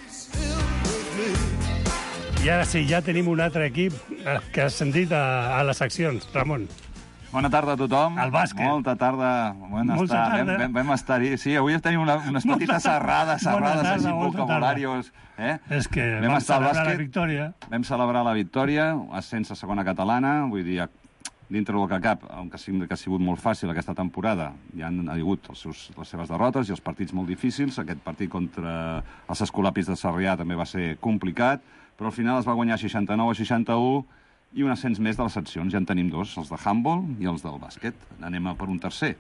I ara sí, ja tenim un altre equip que has sentit a, a les seccions. Ramon. Bona tarda a tothom. El bàsquet. Molta tarda. Bona Molta estar. tarda. Vam, vam, vam estar-hi. Sí, avui tenim una, unes Molta petites tarda. serrades, serrades, Bona tarda, així, molta vocabularios. Eh? És que Vam vam estar al celebrar la bàsquet. victòria. Vam celebrar la victòria, ascens a segona catalana, vull dir, dintre del que cap, que ha sigut molt fàcil aquesta temporada, hi han hagut els seus, les seves derrotes i els partits molt difícils. Aquest partit contra els Escolapis de Sarrià també va ser complicat, però al final es va guanyar seixanta-nou a seixanta-u i un ascens més de les seccions. Ja en tenim dos, els de handball i els del bàsquet. Anem a per un tercer.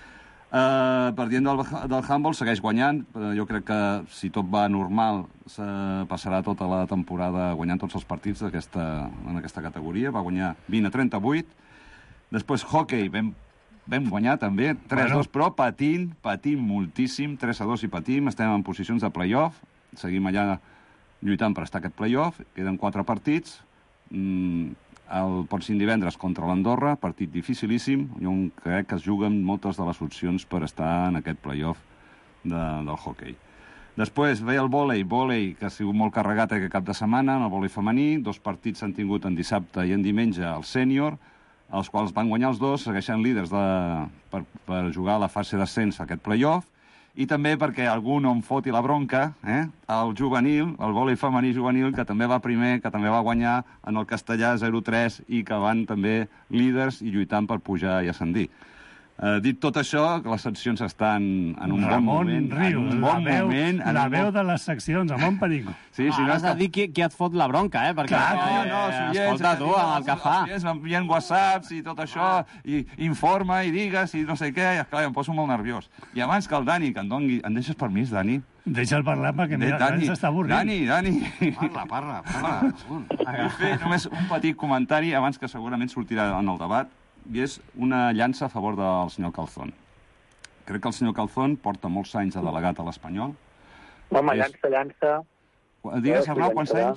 Uh, partint del, del handball segueix guanyant. Uh, jo crec que si tot va normal se passarà tota la temporada guanyant tots els partits d'aquesta, en aquesta categoria. Va guanyar vint a trenta-vuit. Després hockey vam, vam guanyar també tres a dos, bueno. Però patint, patint moltíssim, tres a dos i patim. Estem en posicions de play-off, seguim allà lluitant per estar aquest play-off. Queden quatre partits. Mm, el pròxim divendres contra l'Andorra, partit dificilíssim, i on crec que es juguen moltes de les opcions per estar en aquest play-off de, del hockey. Després ve el vòlei, vòlei que ha sigut molt carregat aquest cap de setmana, en el vòlei femení. Dos partits s'han tingut en dissabte i en diumenge al sènior, els quals van guanyar els dos, segueixen líders de, per, per jugar a la fase d'ascens a aquest play-off, i també perquè algú no em foti la bronca, eh? El juvenil, el vòlei femení juvenil, que també va primer, que també va guanyar en el Castellà zero tres i que van també líders i lluitant per pujar i ascendir. Eh, dit tot això, que les seccions estan en un Ramon bon moment. Rius, en un bon la veu, moment. En la un veu bon... de les seccions, Ramon Perico. Sí, sí, ah, no has està... de dir qui, qui et fot la bronca, eh? Perquè, Clar, eh, no, no, si eh, escolta tu, amb el que fa. Els m'envien whatsapps i tot això, i informa i digues i no sé què, i esclar, em poso molt nerviós. I abans que el Dani, que em doni... Em deixes permís, Dani? Deixa'l parlar perquè mira, Dani, s'està avorrint. Dani, Dani. Parla, parla, parla. Vull fer només un petit comentari abans que segurament sortirà en el debat, i és una llança a favor del senyor Calzón. Crec que el senyor Calzón porta molts anys de delegat a l'Espanyol. Home, És... llança, llança... Digues, Arnau, quants anys?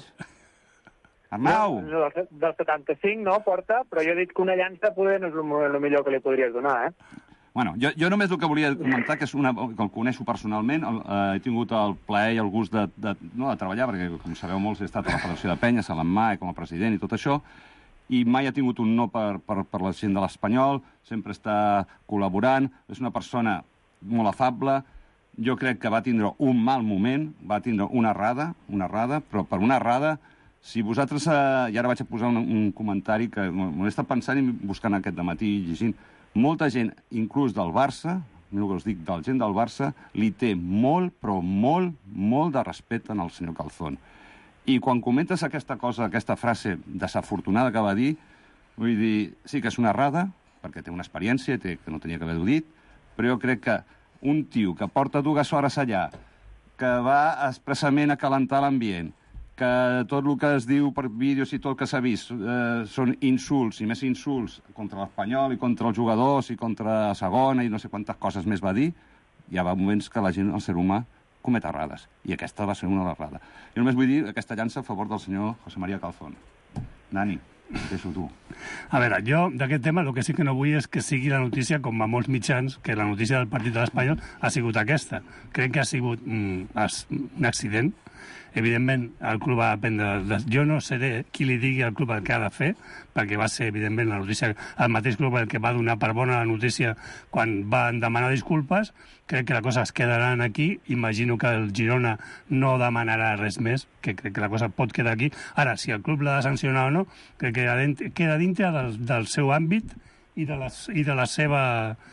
Arnau! No, del, del setanta-cinc, no, porta, però jo he dit que una llança poder no és el, el millor que li podries donar, eh? Bueno, jo, jo només el que volia comentar, que és una, que el coneixo personalment, el, eh, he tingut el plaer i el gust de, de, no, de treballar, perquè, com sabeu molts, he estat a la Federació de Penyes, a l'Emma, com a president i tot això, i mai ha tingut un no per, per, per la gent de l'Espanyol, sempre està col·laborant, és una persona molt afable. Jo crec que va tindre un mal moment, va tindre una errada, una errada, però per una errada, si vosaltres... Eh, I ara vaig a posar un, un comentari que m'he estat pensant i buscant aquest dematí i llegint. Molta gent, inclús del Barça, no que us dic, del gent del Barça, li té molt, però molt, molt de respecte al senyor Calzón. I quan comentes aquesta cosa, aquesta frase desafortunada que va dir, vull dir, sí que és una errada, perquè té una experiència, té, que no tenia que haver-ho dit, però jo crec que un tio que porta dues hores allà, que va expressament a calentar l'ambient, que tot el que es diu per vídeos i tot el que s'ha vist eh, són insults i més insults contra l'Espanyol i contra els jugadors i contra segona i no sé quantes coses més va dir, hi ha moments que la gent, el ser humà, comet errades. I aquesta va ser una errada. Jo només vull dir aquesta llança a favor del senyor José María Calzón. Nani, deixo tu. A veure, jo d'aquest tema el que sí que no vull és que sigui la notícia, com a molts mitjans, que la notícia del partit de l'Espanyol ha sigut aquesta. Crec que ha sigut mm, un accident. Evidentment, el club va aprendre... Jo no seré qui li digui al club el que ha de fer, perquè va ser, evidentment, la notícia... El mateix club el que va donar per bona la notícia quan van demanar disculpes. Crec que la cosa es quedarà aquí. Imagino que el Girona no demanarà res més, que crec que la cosa pot quedar aquí. Ara, si el club l'ha de sancionar o no, crec que queda dintre del, del seu àmbit i de, les, i de la seva...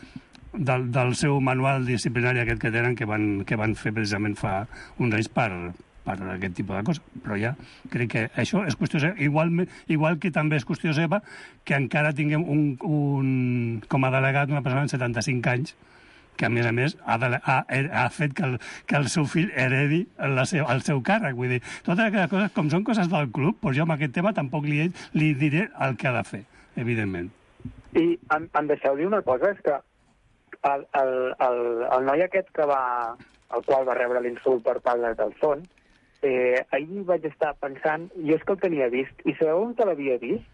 Del, del seu manual disciplinari aquest que tenen, que van, que van fer precisament fa uns anys per... per aquest tipus de cosa, però ja crec que això és qüestió seva, igual, igual que també és qüestió seva que encara tinguem un, un, com a delegat una persona de setanta-cinc anys que a més a més ha, de, ha, ha fet que el, que el seu fill heredi la seu, el seu càrrec. Vull dir, totes aquelles coses, com són coses del club, doncs jo amb aquest tema tampoc li, li diré el que ha de fer, evidentment. I em, em deixeu dir una cosa, és que el, el, el, el noi aquest que va, el qual va rebre l'insult per part de Calzón, eh, ahir vaig estar pensant, jo és que el tenia vist, i sabeu on te l'havia vist?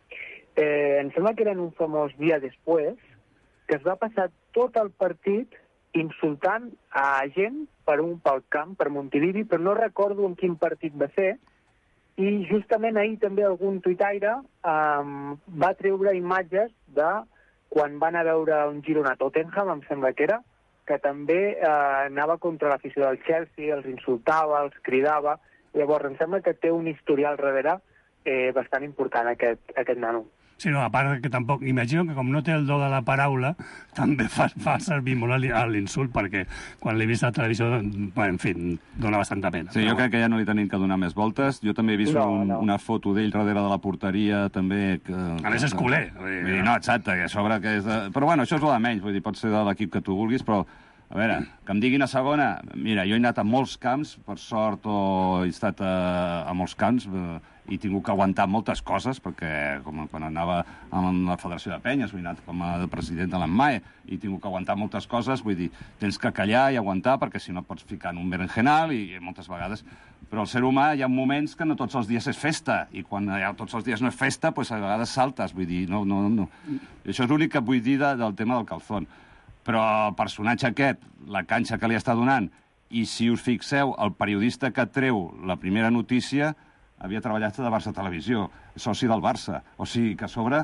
Eh, em sembla que era en un famós dia després, que es va passar tot el partit insultant a gent per un pel camp, per Montilivi, però no recordo en quin partit va ser, i justament ahir també algun tuitaire um, va treure imatges de quan van a veure un Girona-Tottenham, em sembla que era, que també eh, anava contra l'afició del Chelsea, els insultava, els cridava. Llavors, em sembla que té un historial darrere eh, bastant important aquest, aquest nano. Sí, no, a part que tampoc... Imagino que com no té el do de la paraula, també fa, fa servir molt l'insult, perquè quan l'he vist a la televisió, bueno, en fi, dona bastanta pena. Sí, jo crec que ja no li tenim que donar més voltes. Jo també he vist no, un, no. una foto d'ell darrere de la porteria, també... Que, a més és culer. Que, no, exacte, que a sobre que és... De... Però bueno, això és el de menys, vull dir, pot ser de l'equip que tu vulguis, però... A veure, que em diguin a segona... Mira, jo he anat a molts camps, per sort, o he estat a, a molts camps, eh, i he tingut que aguantar moltes coses, perquè com quan anava amb la Federació de Penyes, he anat com a president de l'Emmae, i he tingut que aguantar moltes coses, vull dir, tens que callar i aguantar, perquè si no et pots ficar en un berenjenal, i, i moltes vegades... Però el ser humà hi ha moments que no tots els dies és festa, i quan ja tots els dies no és festa, doncs a vegades saltes, vull dir, no... no, no. I això és l'únic que vull dir de, del tema del Calzón. Però el personatge aquest, la canxa que li està donant, i si us fixeu, el periodista que treu la primera notícia havia treballat de Barça Televisió, soci del Barça. O sigui, que a sobre,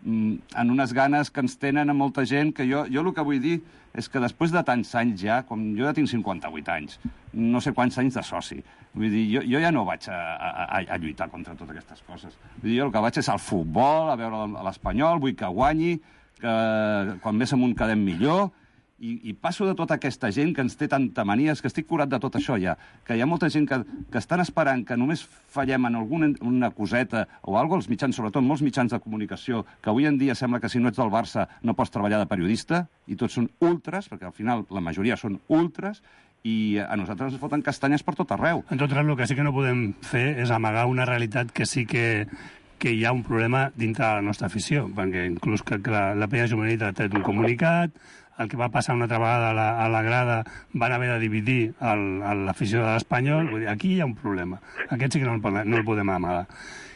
en unes ganes que ens tenen a molta gent, que jo, jo el que vull dir és que després de tants anys ja, com jo ja tinc cinquanta-vuit anys, no sé quants anys de soci, vull dir, jo, jo ja no vaig a, a, a lluitar contra totes aquestes coses. Vull dir, jo el que vaig és al futbol, a veure l'Espanyol, vull que guanyi, que quan més amunt quedem millor, i, i passo de tota aquesta gent que ens té tanta mania, que estic curat de tot això ja, que hi ha molta gent que, que estan esperant que només fallem en alguna una coseta o alguna cosa, els mitjans, sobretot molts mitjans de comunicació, que avui en dia sembla que si no ets del Barça no pots treballar de periodista, i tots són ultres, perquè al final la majoria són ultres, i a nosaltres ens foten castanyes per tot arreu. En tot cas, el que sí que no podem fer és amagar una realitat que sí que que hi ha un problema dintre de la nostra afició, perquè inclús que la, la Penya Juvenil ha tret un comunicat, el que va passar una altra vegada a la, a la grada van haver de dividir l'afició de l'Espanyol, vull dir, aquí hi ha un problema. Aquest sí que no el, no el podem amagar.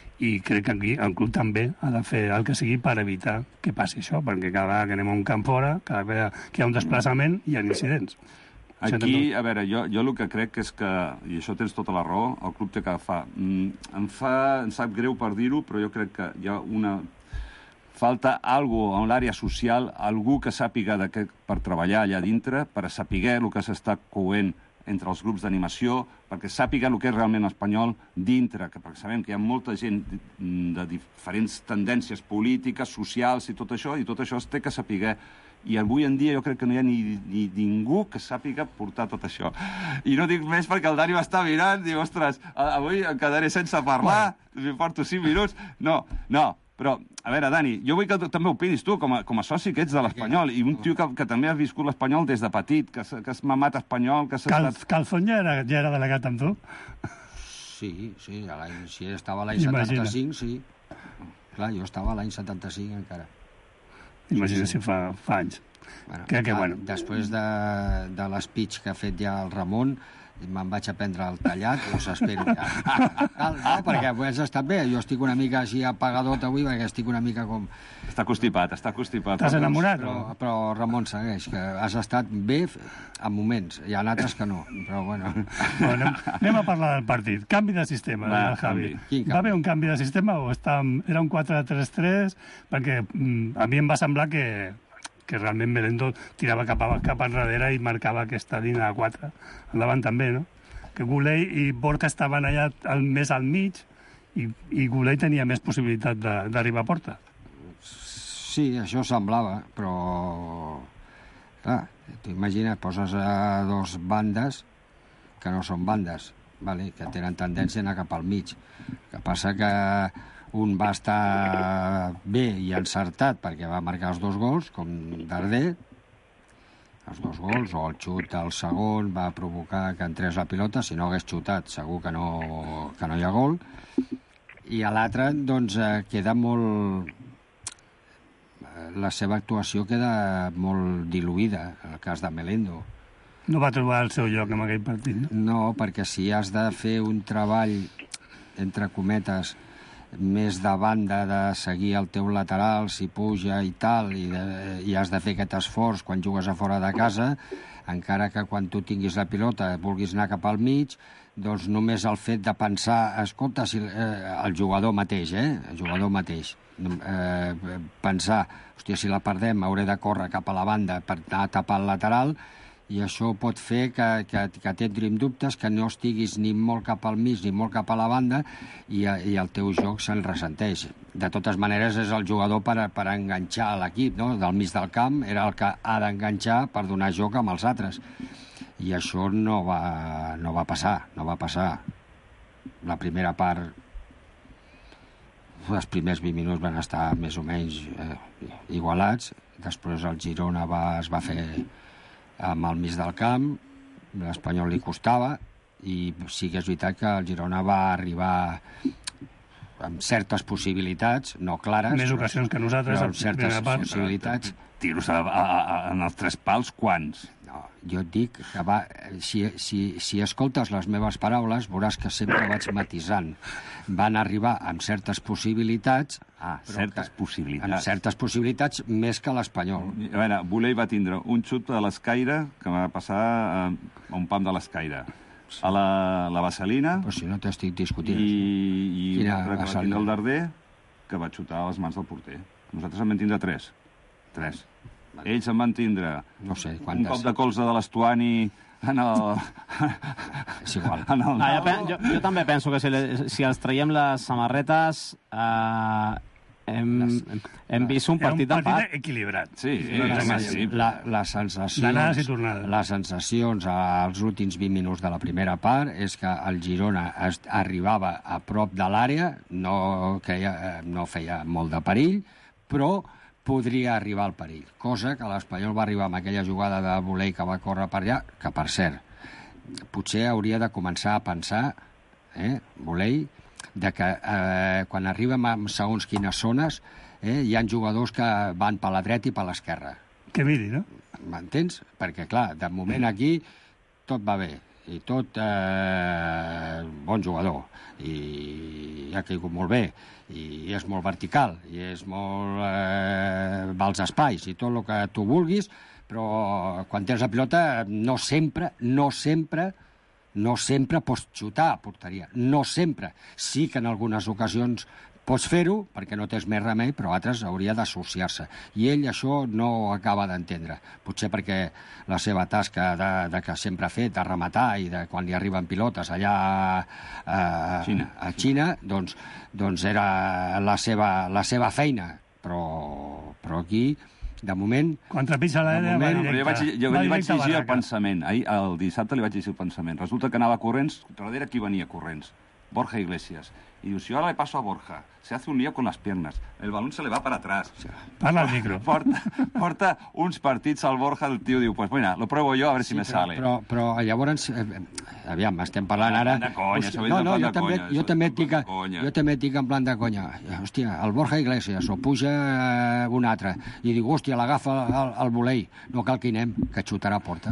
I crec que aquí el club també ha de fer el que sigui per evitar que passi això, perquè cada vegada que anem a un camp fora, cada vegada que hi ha un desplaçament, hi ha incidents. Aquí, a veure, jo, jo el que crec és que, i això tens tota la raó, el club té que agafar. Em fa, em sap greu per dir-ho, però jo crec que hi ha una... Falta alguna en l'àrea social, algú que sàpiga de què, per treballar allà dintre, per saber el que s'està coent entre els grups d'animació, perquè sàpiga el que és realment espanyol dintre, que, perquè sabem que hi ha molta gent de diferents tendències polítiques, socials i tot això, i tot això es té que saber. I avui en dia jo crec que no hi ha ni, ni ningú que sàpiga portar tot això. I no dic més perquè el Dani m'està mirant i diu, ostres, avui em quedaré sense parlar, si porto cinc minuts. No, no, però, a veure, Dani, jo vull que tu, també opinis tu, com a, com a soci que ets de l'Espanyol, i un tio que, que també ha viscut l'Espanyol des de petit, que, que has mamat espanyol... Que Cal, estat... Calzón ja era, ja era delegat amb tu? Sí, sí, si estava l'any setanta-cinc, sí. Clar, jo estava l'any setanta-cinc encara. Imagina si fa, fa anys. Bueno, que, que, bueno. Després de, de l'espeech que ha fet ja el Ramon, me'n vaig a prendre el tallat, us espero que... Cal, no, perquè has estat bé. Jo estic una mica així apagadot avui, perquè estic una mica com... Està constipat, està constipat. T'has enamorat? Però, però Ramon segueix, que has estat bé en moments. Hi ha altres que no, però bueno... bueno anem a parlar del partit. Canvi de sistema, Va, Javi. Va haver un canvi de sistema o està... era un quatre tres tres? Perquè mm, a mi em va semblar que... que realment Melendo tirava cap, a, cap enrere i marcava aquesta línia de quatre. Endavant també, no? Que Goulet i Porta estaven allà al, més al mig i, i Goulet tenia més possibilitat d'arribar a Porta. Sí, això semblava, però... Clar, t'imagines, poses a dos bandes que no són bandes, vale? Que tenen tendència a anar cap al mig. El que passa que un va estar bé i encertat perquè va marcar els dos gols, com Darder, els dos gols, o el xut del segon va provocar que entrés la pilota, si no hagués xutat segur que no, que no hi ha gol. I a l'altre, doncs, eh, queda molt... La seva actuació queda molt diluïda, el cas de Melendo. No va trobar el seu lloc en aquell partit, no? No, perquè si has de fer un treball, entre cometes, més de banda, de seguir el teu lateral, si puja i tal, i, de, i has de fer aquest esforç quan jugues a fora de casa, encara que quan tu tinguis la pilota vulguis anar cap al mig, doncs només el fet de pensar, escolta, si, eh, el jugador mateix, eh, el jugador mateix, eh, pensar, hòstia, si la perdem hauré de córrer cap a la banda per anar a tapar el lateral, i això pot fer que, que, que t'entrin dubtes, que no estiguis ni molt cap al mig ni molt cap a la banda, i, i el teu joc se'n ressenteix. De totes maneres, és el jugador per, per enganxar l'equip, no? Del mig del camp era el que ha d'enganxar per donar joc amb els altres. I això no va, no va passar, no va passar. La primera part, els primers vint minuts van estar més o menys eh, igualats, després el Girona va, es va fer amb el mig del camp, l'Espanyol li costava, i sí que és veritat que el Girona va arribar amb certes possibilitats, no clares, més ocasions que nosaltres, però amb certes possibilitats. Tiros a, a, a, en els tres pals, quants? No, jo et dic que va, si, si, si escoltes les meves paraules veuràs que sempre vaig matisant. Van arribar amb certes possibilitats, ah, certes que, possibilitats. amb certes possibilitats més que l'Espanyol. A veure, Volei va tindre un xut a l'Escaire que va passar a, a un pam de l'Escaire. A la, la Vassalina... Però si no t'estic discutint. I, i un altre que va tindre el Darder, que va xutar a les mans del porter. Nosaltres en vam tindre tres. Tres. Ells en van tindre no sé, un cop de colze de l'Estuani en el... És igual. En el... Ah, jo, jo, jo també penso que si, si els traiem les samarretes eh, hem, les, hem vist un partit d'empat. Un partit equilibrat. Sí, sí, la, sí. La, les sensacions, les sensacions als últims vint minuts de la primera part és que el Girona es, arribava a prop de l'àrea, no, creia, no feia molt de perill, però podria arribar al perill, cosa que l'Espanyol va arribar amb aquella jugada de Volei que va córrer per allà, que per cert, potser hauria de començar a pensar, eh, Volei, de que eh, quan arribem a segons quines zones eh, hi ha jugadors que van per la dreta i per l'esquerra. Que miri, no? M'entens? Perquè, clar, de moment aquí tot va bé, i tot eh, bon jugador, i ha caigut molt bé, i és molt vertical, i és molt... Eh, va als espais, i tot el que tu vulguis, però quan tens la pilota no sempre, no sempre, no sempre pots xutar a porteria, no sempre. Sí que en algunes ocasions pots fer-ho, perquè no tens més remei, però altres hauria d'associar-se. I ell això no acaba d'entendre. Potser perquè la seva tasca de, de que sempre ha fet, de rematar, i de quan li arriben pilotes allà a, Xina. a Xina, doncs, doncs era la seva, la seva feina. Però, però aquí, de moment... Quan trepitja l'àrea va directe. Jo, vaig, jo li vaig llegir el pensament. Ahir, el dissabte li vaig llegir el pensament. Resulta que anava corrents, darrere qui venia corrents? Borja Iglesias. Y digo, si ahora le paso a Borja, se hace un lío con las piernas, el balón se le va para atrás. Parla al micro. Porta, porta uns partits al Borja, el tio diu, pues bueno, lo pruebo yo a ver sí, si me però, sale. Però, però llavors, eh, aviam, estem parlant ara... De conya, Hosti, no, no, jo també, jo també et dic, jo també et dic en plan de conya. Hòstia, el Borja Iglesias, o puja eh, un altre, i diu, hòstia, l'agafa el, el Volei, no cal que hi anem, que xutarà a porta.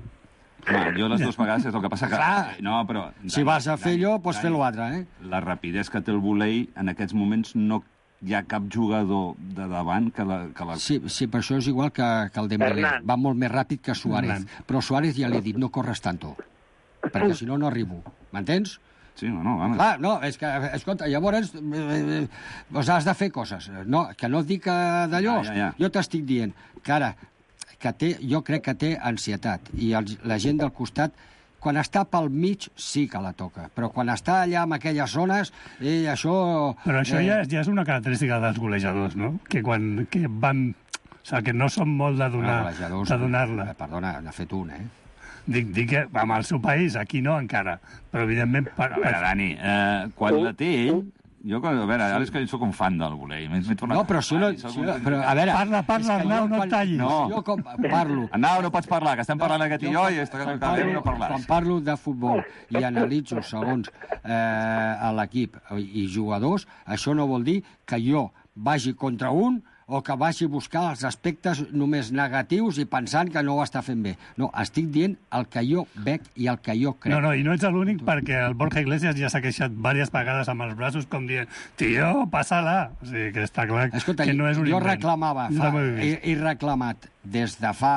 Home, jo les dues vegades és el que passa que... Clar. No, però... Si vas a fer allò, pots fer l'altre, eh? La rapidesa que té el Volei, en aquests moments no hi ha cap jugador de davant que la... Que la... Sí, sí, per això és igual que, que el Dembélé. Va molt més ràpid que Suárez. Però Suárez ja li he dit, no corres tanto, perquè si no, no arribo. M'entens? Sí, no, no, vamos. Clar, no, és que, escolta, llavors eh, doncs has de fer coses. No, que no et dic d'allò, ja, ja, ja. Jo t'estic dient que ara, que té, jo crec que té ansietat, i el, la gent del costat, quan està pel mig sí que la toca, però quan està allà en aquelles zones, eh, això... Però això eh... ja, ja és una característica dels golejadors, no? Que quan que van... O sigui, que no són molt de donar, no, de donar-la. Perdona, n'ha fet un, eh? Dic, dic que amb el seu país, aquí no encara, però evidentment... Per, a veure, Dani, eh, quan la té ell, Jo, a veure, ara és que jo soc un fan del volei. No, però si no... Si no però, a veure... Parla, parla, Arnau, no et tallis. No, jo com parlo... Arnau, no pots parlar, que estem parlant aquest i jo, i acabem no parlar. Quan parlo de futbol i analitzo segons eh, l'equip i jugadors, això no vol dir que jo vagi contra un o que vagi a buscar els aspectes només negatius i pensant que no ho està fent bé. No, estic dient el que jo veig i el que jo crec. No, no, i no ets l'únic perquè el Borja Iglesias ja s'ha queixat diverses vegades amb els braços com dient, tio, passa-la. O sigui, que està clar Escolta, que no és un jo invent. reclamava, fa, he, he reclamat des de fa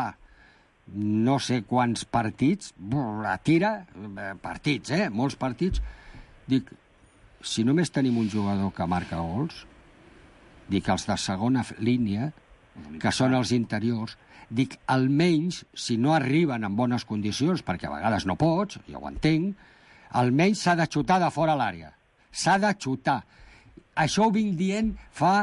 no sé quants partits, la tira, partits, eh, molts partits, dic, si només tenim un jugador que marca gols, dic, els de segona línia, que són els interiors, dic, almenys, si no arriben en bones condicions, perquè a vegades no pots, ja ho entenc, almenys s'ha de xutar de fora l'àrea. S'ha de xutar. Això ho vinc dient fa...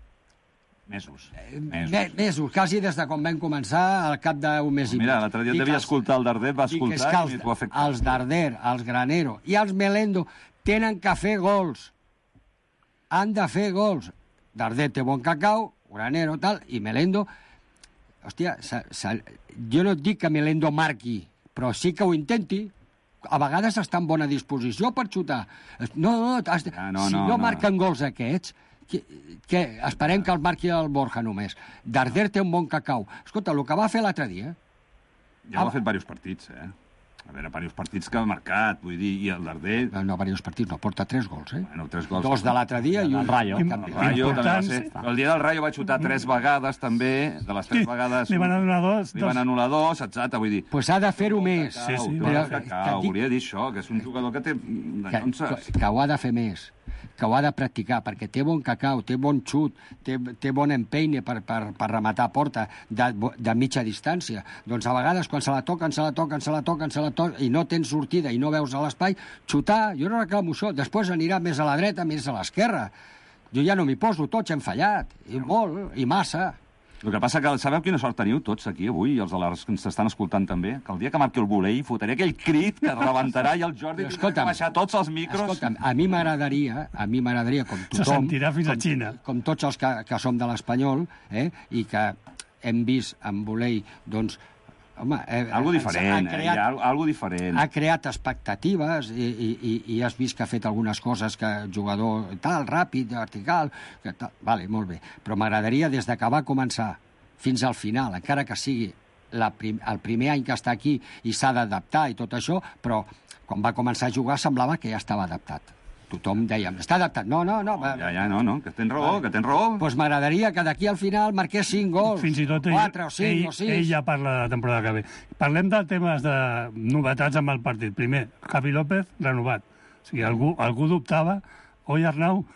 Mesos. Mesos, Me, mesos quasi des de quan vam començar al cap d'un mes i mig. Mira, l'altre dia et devia escoltar el Darder, va escoltar i t'ho ha fet... Els Darder, els Granero i els Melendo tenen que fer gols. Han de fer gols. Darder té bon cacau, Granero, tal, i Melendo... Hòstia, sa, sa, jo no et dic que Melendo marqui, però sí que ho intenti. A vegades està en bona disposició per xutar. No, no, has, ja, no, si no, no marquen no. gols aquests, que, que esperem que el marqui el Borja només. Darder té un bon cacau. Escolta, el que va fer l'altre dia... Ja ho ha fet diversos partits, eh? A veure, diversos partits que ha marcat, vull dir, i el Darder... No, no, diversos partits, no, porta tres gols, eh? Bueno, tres gols. Dos de l'altre dia i un... El Rayo. El Rayo també va ser... El dia del Rayo va xutar tres vegades, també, de les tres sí, vegades... Li van anul·lar dos. Li van anul·lar dos, exacte, vull dir... Doncs pues ha de fer-ho més. Sí, sí. Però, que, que, volia dir això, que és un jugador que té... Que, que, que ho ha de fer més, que ho ha de practicar, perquè té bon cacau, té bon xut, té, té bon empeine per, per, per rematar a porta de, de mitja distància. Doncs a vegades, quan se la toquen, se la toquen, se la toquen, se la toquen, i no tens sortida i no veus a l'espai, xutar, jo no reclamo això, després anirà més a la dreta, més a l'esquerra. Jo ja no m'hi poso, tots hem fallat, i molt, i massa. El que passa que sabeu quina sort teniu tots aquí avui, els de les que ens estan escoltant també? Que el dia que marqui el volei fotré aquell crit que rebentarà i el Jordi tindrà que baixar tots els micros. Escolta'm, a mi m'agradaria, a mi m'agradaria, com tothom... Se sentirà fins a Xina. Com, com tots els que, que som de l'Espanyol, eh, i que hem vist en volei, doncs, home... Eh, algo diferent, creat, eh? Hi ha algo diferent. Ha creat expectatives i, i, i has vist que ha fet algunes coses que jugador tal, ràpid, vertical... Que tal. Vale, molt bé. Però m'agradaria, des de que va començar fins al final, encara que sigui la prim, el primer any que està aquí i s'ha d'adaptar i tot això, però quan va començar a jugar semblava que ja estava adaptat. Tothom deia, està adaptat. No, no, no. Ja, ja, no, no, que tens raó, que tens raó. Doncs pues m'agradaria que d'aquí al final marqués cinc gols. Fins i tot ell, quatre o cinc ell, o sis. Ell ja parla de la temporada que ve. Parlem de temes de novetats amb el partit. Primer, Javi López, renovat. O sigui, algú, algú dubtava. Oi, Arnau?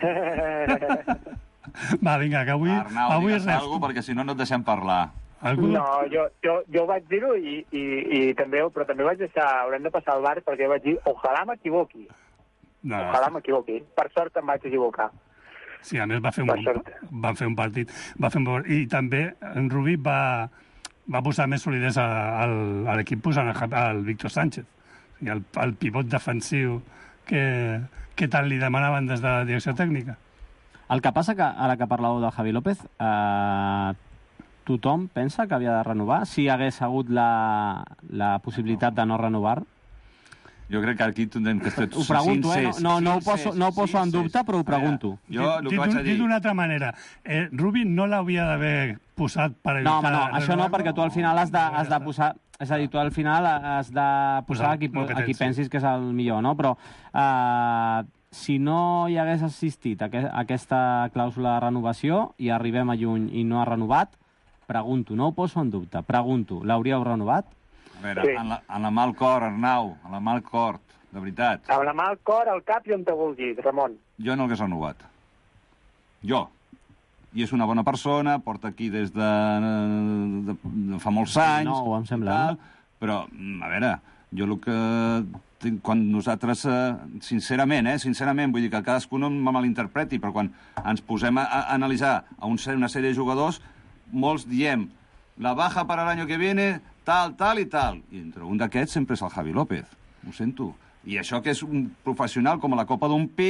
Va, vinga, que avui... Arnau, avui digues alguna cosa, perquè si no, no et deixem parlar. Algú... No, jo, jo, jo vaig dir-ho, i, i, i també, però també vaig deixar... Haurem de passar al bar perquè vaig dir, ojalà m'equivoqui. No. Ojalà m'equivoqui. Per sort em vaig equivocar. Sí, a més va fer un, van fer un partit. Va fer un... I també en Rubí va, va posar més solidesa a, a l'equip posant el, el Víctor Sánchez. I el, el pivot defensiu que, que tant li demanaven des de la direcció tècnica. El que passa que, ara que parlàveu de Javi López, eh, tothom pensa que havia de renovar? Si hi hagués hagut la, la possibilitat de no renovar? Jo crec que aquí tindrem que estar ho pregunto, sincers, eh? No, no, no, ho poso, no ho poso en dubte, però ho pregunto. Jo el que vaig a dir... Dit d'una altra manera, eh, Rubí no l'hauria d'haver posat per evitar... No, home, no, això no, perquè tu al final has de, has de posar... És a dir, tu al final has de posar a qui, a qui pensis que és el millor, no? Però eh, si no hi hagués assistit a, que, a aquesta clàusula de renovació i arribem a juny i no ha renovat, pregunto, no ho poso en dubte, pregunto, l'hauríeu renovat? A veure, sí. en, la, en la mà al cor, Arnau, en la mà al cor, de veritat. Amb la mà al cor, al cap i on te vulguis, Ramon. Jo no l'hagués renovat. Jo. I és una bona persona, porta aquí des de, de, de fa molts anys. No, em sembla. Tal, però, a veure, jo el que... Quan nosaltres, eh, sincerament, eh, sincerament, vull dir que cadascú no me malinterpreti, però quan ens posem a, a analitzar a un, una sèrie de jugadors, molts diem, la baja para el año que viene, tal, tal i tal. I entre un d'aquests sempre és el Javi López. Ho sento. I això que és un professional com a la copa d'un pi,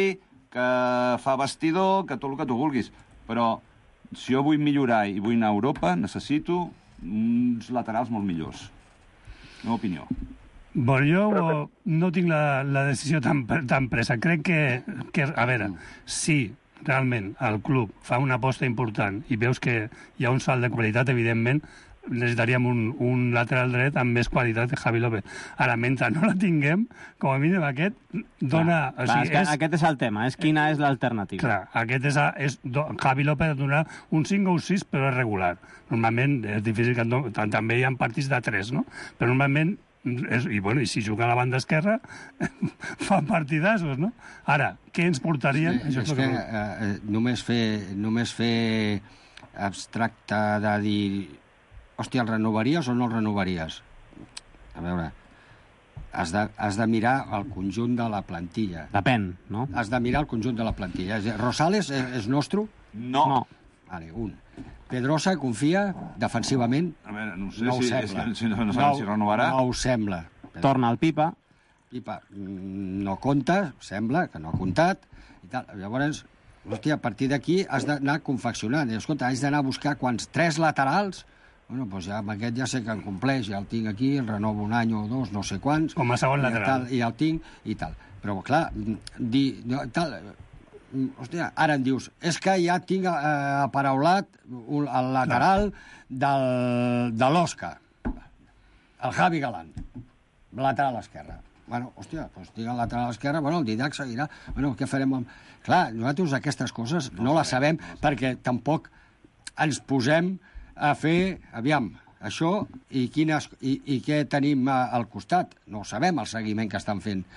que fa vestidor, que tot el que tu vulguis. Però si jo vull millorar i vull anar a Europa, necessito uns laterals molt millors. La meva opinió. Bueno, jo no tinc la, la decisió tan, tan presa. Crec que, que, a veure, si realment el club fa una aposta important i veus que hi ha un salt de qualitat, evidentment, necessitaríem un, un lateral dret amb més qualitat que Javi López. Ara, mentre no la tinguem, com a mínim aquest dona... Clar, o sigui, clar, és que és, aquest és el tema, és quina és l'alternativa. Clar, aquest és, és do, Javi López donarà un cinc o un sis, però és regular. Normalment és difícil que no, també hi ha partits de tres, no? Però normalment, és, i, bueno, i si juga a la banda esquerra, fan partidassos, no? Ara, què ens portarien? Sí, és, és que, que eh, només fer, només fer abstracte de dir... Hòstia, el renovaries o no el renovaries? A veure, has de, has de mirar el conjunt de la plantilla. Depèn, no? Has de mirar el conjunt de la plantilla. Rosales és, és nostre? No. no. Vale, un. Pedrosa confia defensivament? A veure, no sé no si, si, si, no, no sabem no, si renovarà. No ho sembla. Torna al Pipa. Pipa no compta, sembla que no ha comptat. I tal. Llavors, hòstia, a partir d'aquí has d'anar confeccionant. I, escolta, has d'anar a buscar quants? Tres laterals? Bueno, doncs ja, amb aquest ja sé que en compleix, ja el tinc aquí, el renovo un any o dos, no sé quants. Com a segon lateral. I el tinc, i tal. Però, clar, di, tal, hòstia, ara em dius, és que ja tinc eh, aparaulat el lateral del, de l'Òscar, el Javi Galán, lateral esquerre. Bueno, hòstia, doncs tinc el lateral esquerre, bueno, el Didac seguirà. Bueno, què farem amb... Clar, nosaltres aquestes coses no les sabem perquè tampoc ens posem a fer, aviam, això i, quines, i, i què tenim al costat. No sabem el seguiment que estan fent.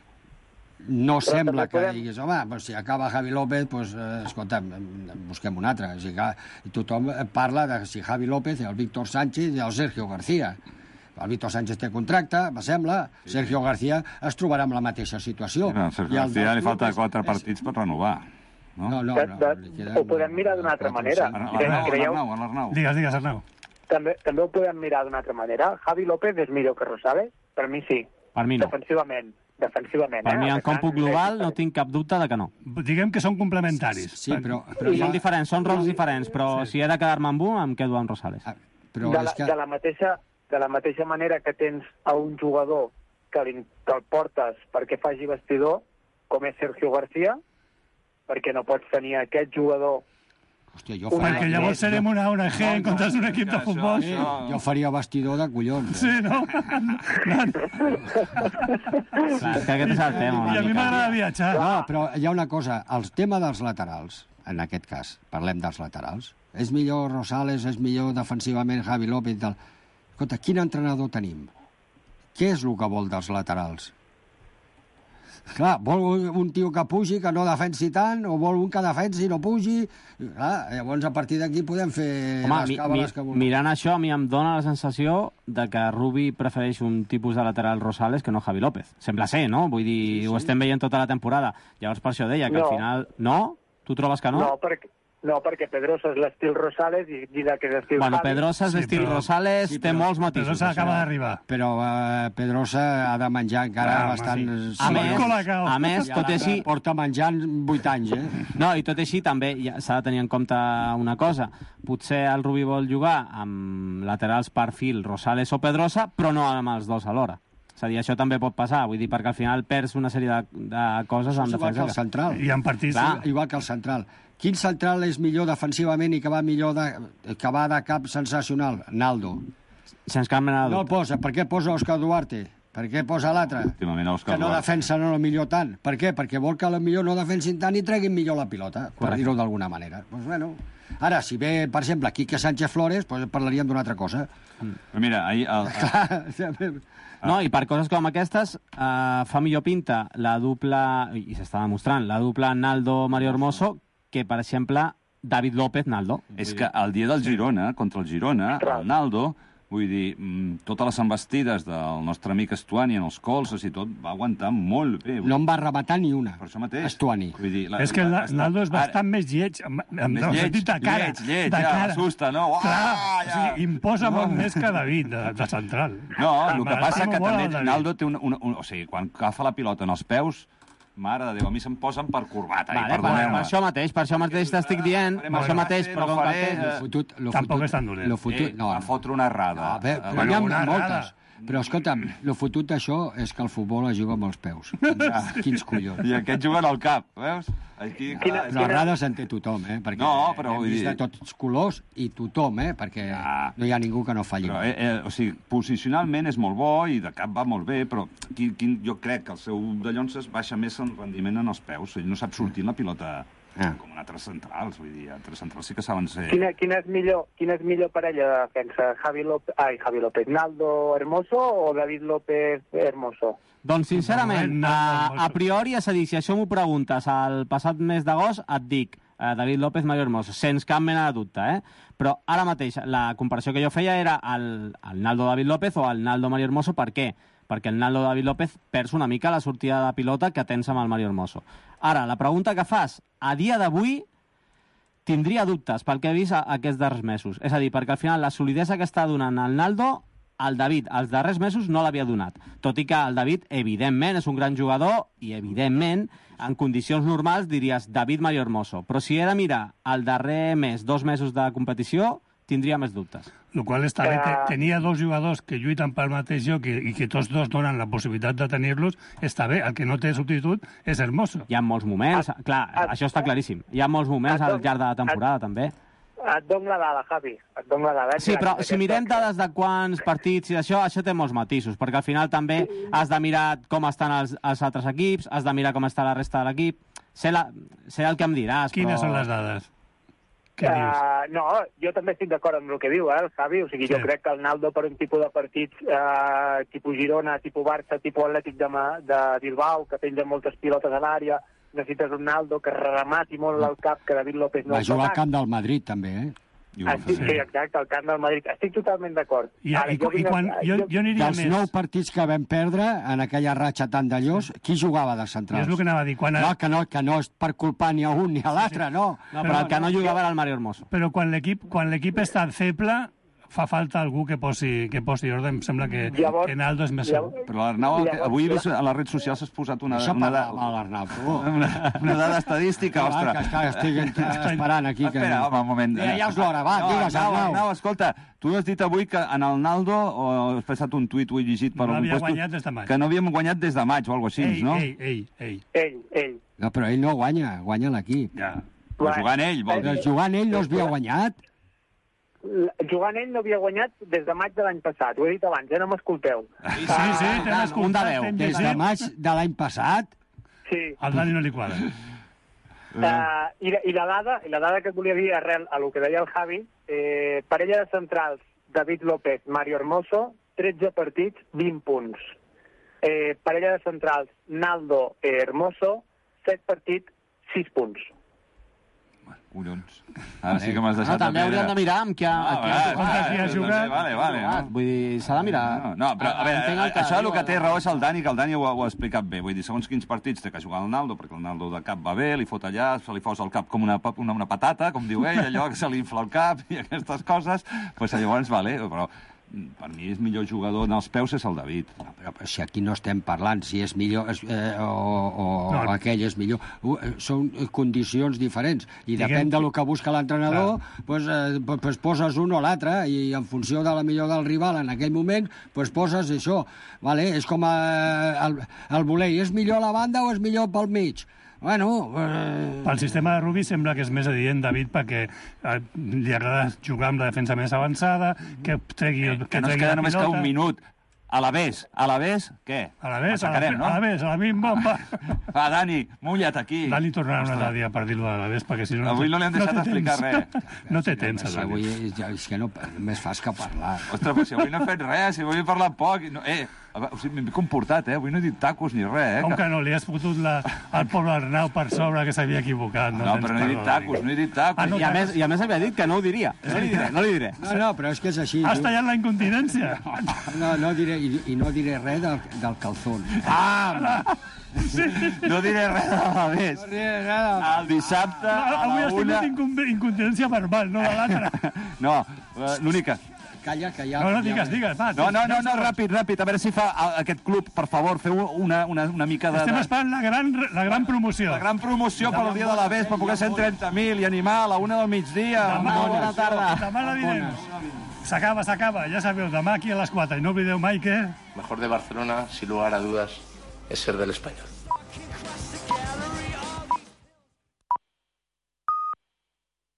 No però sembla que podem... diguis, home, pues, si acaba Javi López, pues, eh, escolta, busquem un altre. O sigui, que tothom parla de si Javi López, el Víctor Sánchez i el Sergio García. El Víctor Sánchez té contracte, me sembla. Sí. Sergio García es trobarà amb la mateixa situació. Sí, no, Sergio García li falta quatre partits per renovar. No? No, no, de, no, de, queda, ho podem mirar d'una altra manera. Arnau, digues, digues, Arnau. També, també ho podem mirar d'una altra manera. Javi López és millor que Rosales? Per mi sí. Per mi no. Defensivament. Defensivament. Per eh? mi, en còmput global, no tinc cap dubte de que no. Diguem que són complementaris. Sí, però... però ja... Són diferents, són rols diferents, però sí. Si he de quedar-me amb un, em quedo amb Rosales. Ah, però de, la, que... de, la mateixa, de la mateixa manera que tens a un jugador que, li, que el portes perquè faci vestidor, com és Sergio García, perquè no pots tenir aquest jugador... Hòstia, jo faria... Perquè llavors serem una O N G en comptes d'un equip de futbol. Sí, jo faria vestidor de collons. Eh? Sí, no? Clar, que aquest és el tema. I a mi m'agrada viatjar. No, però hi ha una cosa. El tema dels laterals, en aquest cas, parlem dels laterals, és millor Rosales, és millor defensivament Javi López i tal. Escolta, quin entrenador tenim? Què és el que vol dels laterals? Clar, vol un tio que pugi, que no defensi tant, o vol un que defensi i no pugi. Clar, llavors a partir d'aquí podem fer Home, les mi, càbales mi, que volem. Mirant això, a mi em dóna la sensació de que Rubi prefereix un tipus de lateral Rosales que no Javi López. Sembla ser, no? Vull dir, sí, sí. Ho estem veient tota la temporada. Llavors per això deia que no. Al final... No? Tu trobes que no? No, perquè... No, perquè Pedrosa és l'estil Rosales i Didac és l'estil bueno, Javi. Pedrosa és l'estil sí, Rosales, sí, té molts matisos. Pedrosa acaba d'arribar. Però uh, Pedrosa ha de menjar encara ah, bastant... Sí. A, més, a més, tot i així... Porta menjant vuit anys, eh? No, i tot i així també ja s'ha de tenir en compte una cosa. Potser el Rubi vol jugar amb laterals perfil Rosales o Pedrosa, però no amb els dos alhora. És a dir, això també pot passar, vull dir, perquè al final perds una sèrie de, de coses en defensa. Igual que el central. I en partits... Clar, igual que el central. Quin central és millor defensivament i que va millor de, que va de cap sensacional? Naldo. Sense cap mena de dubte. No el posa. Per què posa Òscar Duarte? Per què posa l'altre? Que no Duarte. Defensa no millor tant. Per què? Perquè vol que millor no defensin tant i treguin millor la pilota, per dir-ho d'alguna manera. Pues bueno. Ara, si ve, per exemple, Quique Sánchez Flores, pues parlaríem d'una altra cosa. Però mira, ahir... El, el... No, i per coses com aquestes eh, fa millor pinta la dupla, i s'està demostrant, la dupla Naldo-Mario Hermoso, que, per exemple, David López-Naldo. És que el dia del Girona, contra el Girona, el Naldo, vull dir, totes les embestides del nostre amic Estuani en els colzes i tot, va aguantar molt bé. No em va rematar ni una. Per això mateix. Estuani. Vull dir, la, és que el Naldo és bastant ara, més lleig, amb, amb més lleig, de cara. Lleig, lleig, de ja, cara. Assusta, no? Uah, Clar, ja. O sigui, imposa no. molt més que David, de, de central. No, el que passa que també Naldo té un, un, un... O sigui, quan agafa la pilota en els peus, Mare de Déu, a mi se'm posen per corbata. Vale, per, per això mateix, per això mateix t'estic dient, per això mateix, però com que... Lo fotut, lo Tampoc fotut, és tan dolent. Lo fotut, Eh, no, va fotre una errada. a veure, però Bueno, n'hi ha una moltes. errada. Però, escolta'm, el fotut d'això és que el futbol es juga amb els peus. Quins, quins collons. I aquest juguen al cap, veus? Aquí, Quina- Però errades en té tothom, eh? Perquè No, però hem vull vist dir- de tots colors i tothom, eh? Perquè Ja. no hi ha ningú que no falli. Però, eh, eh, o sigui, posicionalment és molt bo i de cap va molt bé, però quin, quin, jo crec que el seu de llonses baixa més en rendiment en els peus. Ell no sap sortir en la pilota Ah. com en altres centrals. Vull dir, altres centrals sí que saben ser... Quina, quina, és millor, quina és millor parella de defensa? Javi López, ai, Javi López, Naldo Hermoso o David López Hermoso? Doncs, sincerament, No, no, a, no, no. a priori, és a dir, si això m'ho preguntes al passat mes d'agost, et dic eh, David López, Mario Hermoso, sense cap mena de dubte, eh? Però ara mateix, la comparació que jo feia era el, el Naldo David López o el Naldo Mario Hermoso. Per què? Perquè el Naldo David López perds una mica la sortida de pilota que tens amb el Mario Hermoso. Ara, la pregunta que fas, a dia d'avui, tindria dubtes pel que he vist a, aquests darrers mesos. És a dir, perquè al final la solidesa que està donant el Naldo, el David, els darrers mesos no l'havia donat. Tot i que el David, evidentment, és un gran jugador i, evidentment, en condicions normals diries David Mario Hermoso. Però si he de mirar el darrer mes, dos mesos de competició, tindria més dubtes. El qual està bé. Ah. Tenia dos jugadors que lluiten pel mateix lloc i, i que tots dos donen la possibilitat de tenir-los, està bé. El que no té substitut és Hermoso. Hi ha molts moments, Ah, clar, ah, això està claríssim. Hi ha molts moments ah, al llarg de la temporada, també. Et dono la dada, Javi. Et dono la dada. Sí, però si mirem dades de quants partits i això, això té molts matisos, perquè al final també has de mirar com estan els, els altres equips, has de mirar com està la resta de l'equip. Sé, la, sé el que em diràs, Quines però... són les dades? Què dius? Uh, no, jo també estic d'acord amb el que diu, eh, el Javi. O sigui, Sí. jo crec que el Naldo per un tipus de partits uh, tipus Girona, tipus Barça, tipus Atlètic de, Ma- de Bilbao, que penja moltes pilotes a l'àrea, necessites un Naldo que remati molt al cap, que David López no Va ho jugar fa al camp del Madrid, també, eh? I ho va Estic, fer. sí, exacte, al camp del Madrid. Estic totalment d'acord. I, Ara, i, jo i vinc a- quan, jo, jo aniria Dels més. nou partits que vam perdre en aquella ratxa tan de llos, qui jugava de I centrals? és el que anava a dir. Quan, No, que no, que no és per culpar ni a un ni a l'altre, no. No, però el que no jugava era el Mario Hermoso. Però quan l'equip quan l'equip està feble, fa falta algú que posi, que posi ordre. Em sembla que, Llavors- que Naldo és més llavors- segur. Però l'Arnau, el que- Llavors, avui he la- vist a les redes socials has posat una, Això una, parla da- amb l'Arnau, per favor. una, una dada estadística, Va, que ostres. està, estic esperant aquí. Que... Espera, home, un moment. Ja, ja és l'hora, va, no, digues, Arnau, Arnau. Arnau, escolta, tu has dit avui que en el Naldo, o has passat un tuit, ho he llegit per No algun havia puesto, guanyat des de maig. que no havíem guanyat des de maig o alguna cosa així, Ei, no? ei, ei, ei. Ell, ell. No, però ell no guanya, guanya l'equip. Ja. Però jugant ell, vol Però dir. jugant ell no es havia guanyat. L- Jugant ell no havia guanyat des de maig de l'any passat. Ho he dit abans, ja no m'escolteu. Sí, sí, t'hem escoltat. un de deu. t'hem Des de llegit. maig de l'any passat. Sí. Al Dani no li quadra. Uh, i, la, I la dada i la dada que et volia dir arrel a lo que deia el Javi, eh, parella de centrals David López, Mario Hermoso, tretze partits, vint punts. Eh, parella de centrals Naldo eh, Hermoso, set partits, sis punts. Collons. Ara sí que m'has No, deixat... també a pedra. hauríem de mirar amb qui ha, Ah, a qui ha vale, jugat. Contra qui ha vale, jugat. Vale, vale. Ah, Vull dir, s'ha de mirar... No, no, però a veure, Entenc el que això diu el que té el- raó és el Dani, que el Dani ho, ha- ho ha explicat bé. Vull dir, segons quins partits té que jugar el Naldo, perquè el Naldo de cap va bé, li fot allà, se li fos el cap com una, pa- una, una patata, com diu ell, allò que se li infla el cap i aquestes coses, doncs llavors, vale, però per mi és millor jugador en els peus és el David. No, però, però si aquí no estem parlant si és millor és, eh, o, o No. aquell és millor. Uh, eh, són condicions diferents i Diguem depèn de que- lo que busca l'entrenador, pues, eh, pues poses un o l'altre i en funció de la millor del rival en aquell moment pues poses això. Vale? És com eh, el, el volei. És millor a la banda o és millor pel mig? Bueno... Eh... Pel sistema de Rubí sembla que és més adient, David, perquè eh, li agrada jugar amb la defensa més avançada, que tregui, el- Que no es tregui queda la només que pilota. un minut. A la vés, a la vés, què? A la vez, a la, Aixecarem, no? a la vez, a la bim, bam, bam. Va, Dani, mulla't aquí. Dani tornarà un altre dia per dir-lo a la vez, perquè si no... Avui no li han deixat té explicar temps. res. No té temps, Si el avui Dani. és, ja, és que no, només fas que parlar. Ostres, però si avui no he fet res, si avui he parlat poc... i No, eh, a veure, o sigui, m'he comportat, eh? Avui no he dit tacos ni res, eh? Com que- que no, li has fotut la, al pobre Arnau per sobre, que s'havia equivocat. No, No, tens però no he dit perdó, tacos, Dani. no he dit tacos. Ah, no, I a, més, I a més havia dit que no ho diria. No li diré, no li diré. No, no, però és que és així. Has diu. tallat la incontinència. No, no diré, i, i no diré res del, del calzón. Ah! No diré res de la vés. No diré res del... El dissabte a Avui la has una... tingut incon- incontinència verbal, no de l'altra. No, eh, l'única... calla, que ja... No, no, digues, digues, va. No, no, no, no, ràpid, ràpid, a veure si fa aquest club, per favor, feu una, una, una mica de... Estem esperant la gran, la gran promoció. La gran promoció pel dia de l'Aves, per poder ser en trenta mil i animar a la una del migdia. Demà, bona tarda. Demà la direm. S'acaba, s'acaba, ja sabeu, demà aquí a les quatre. I no oblideu mai que... Mejor de Barcelona, sin lugar a dudas, es ser del Español.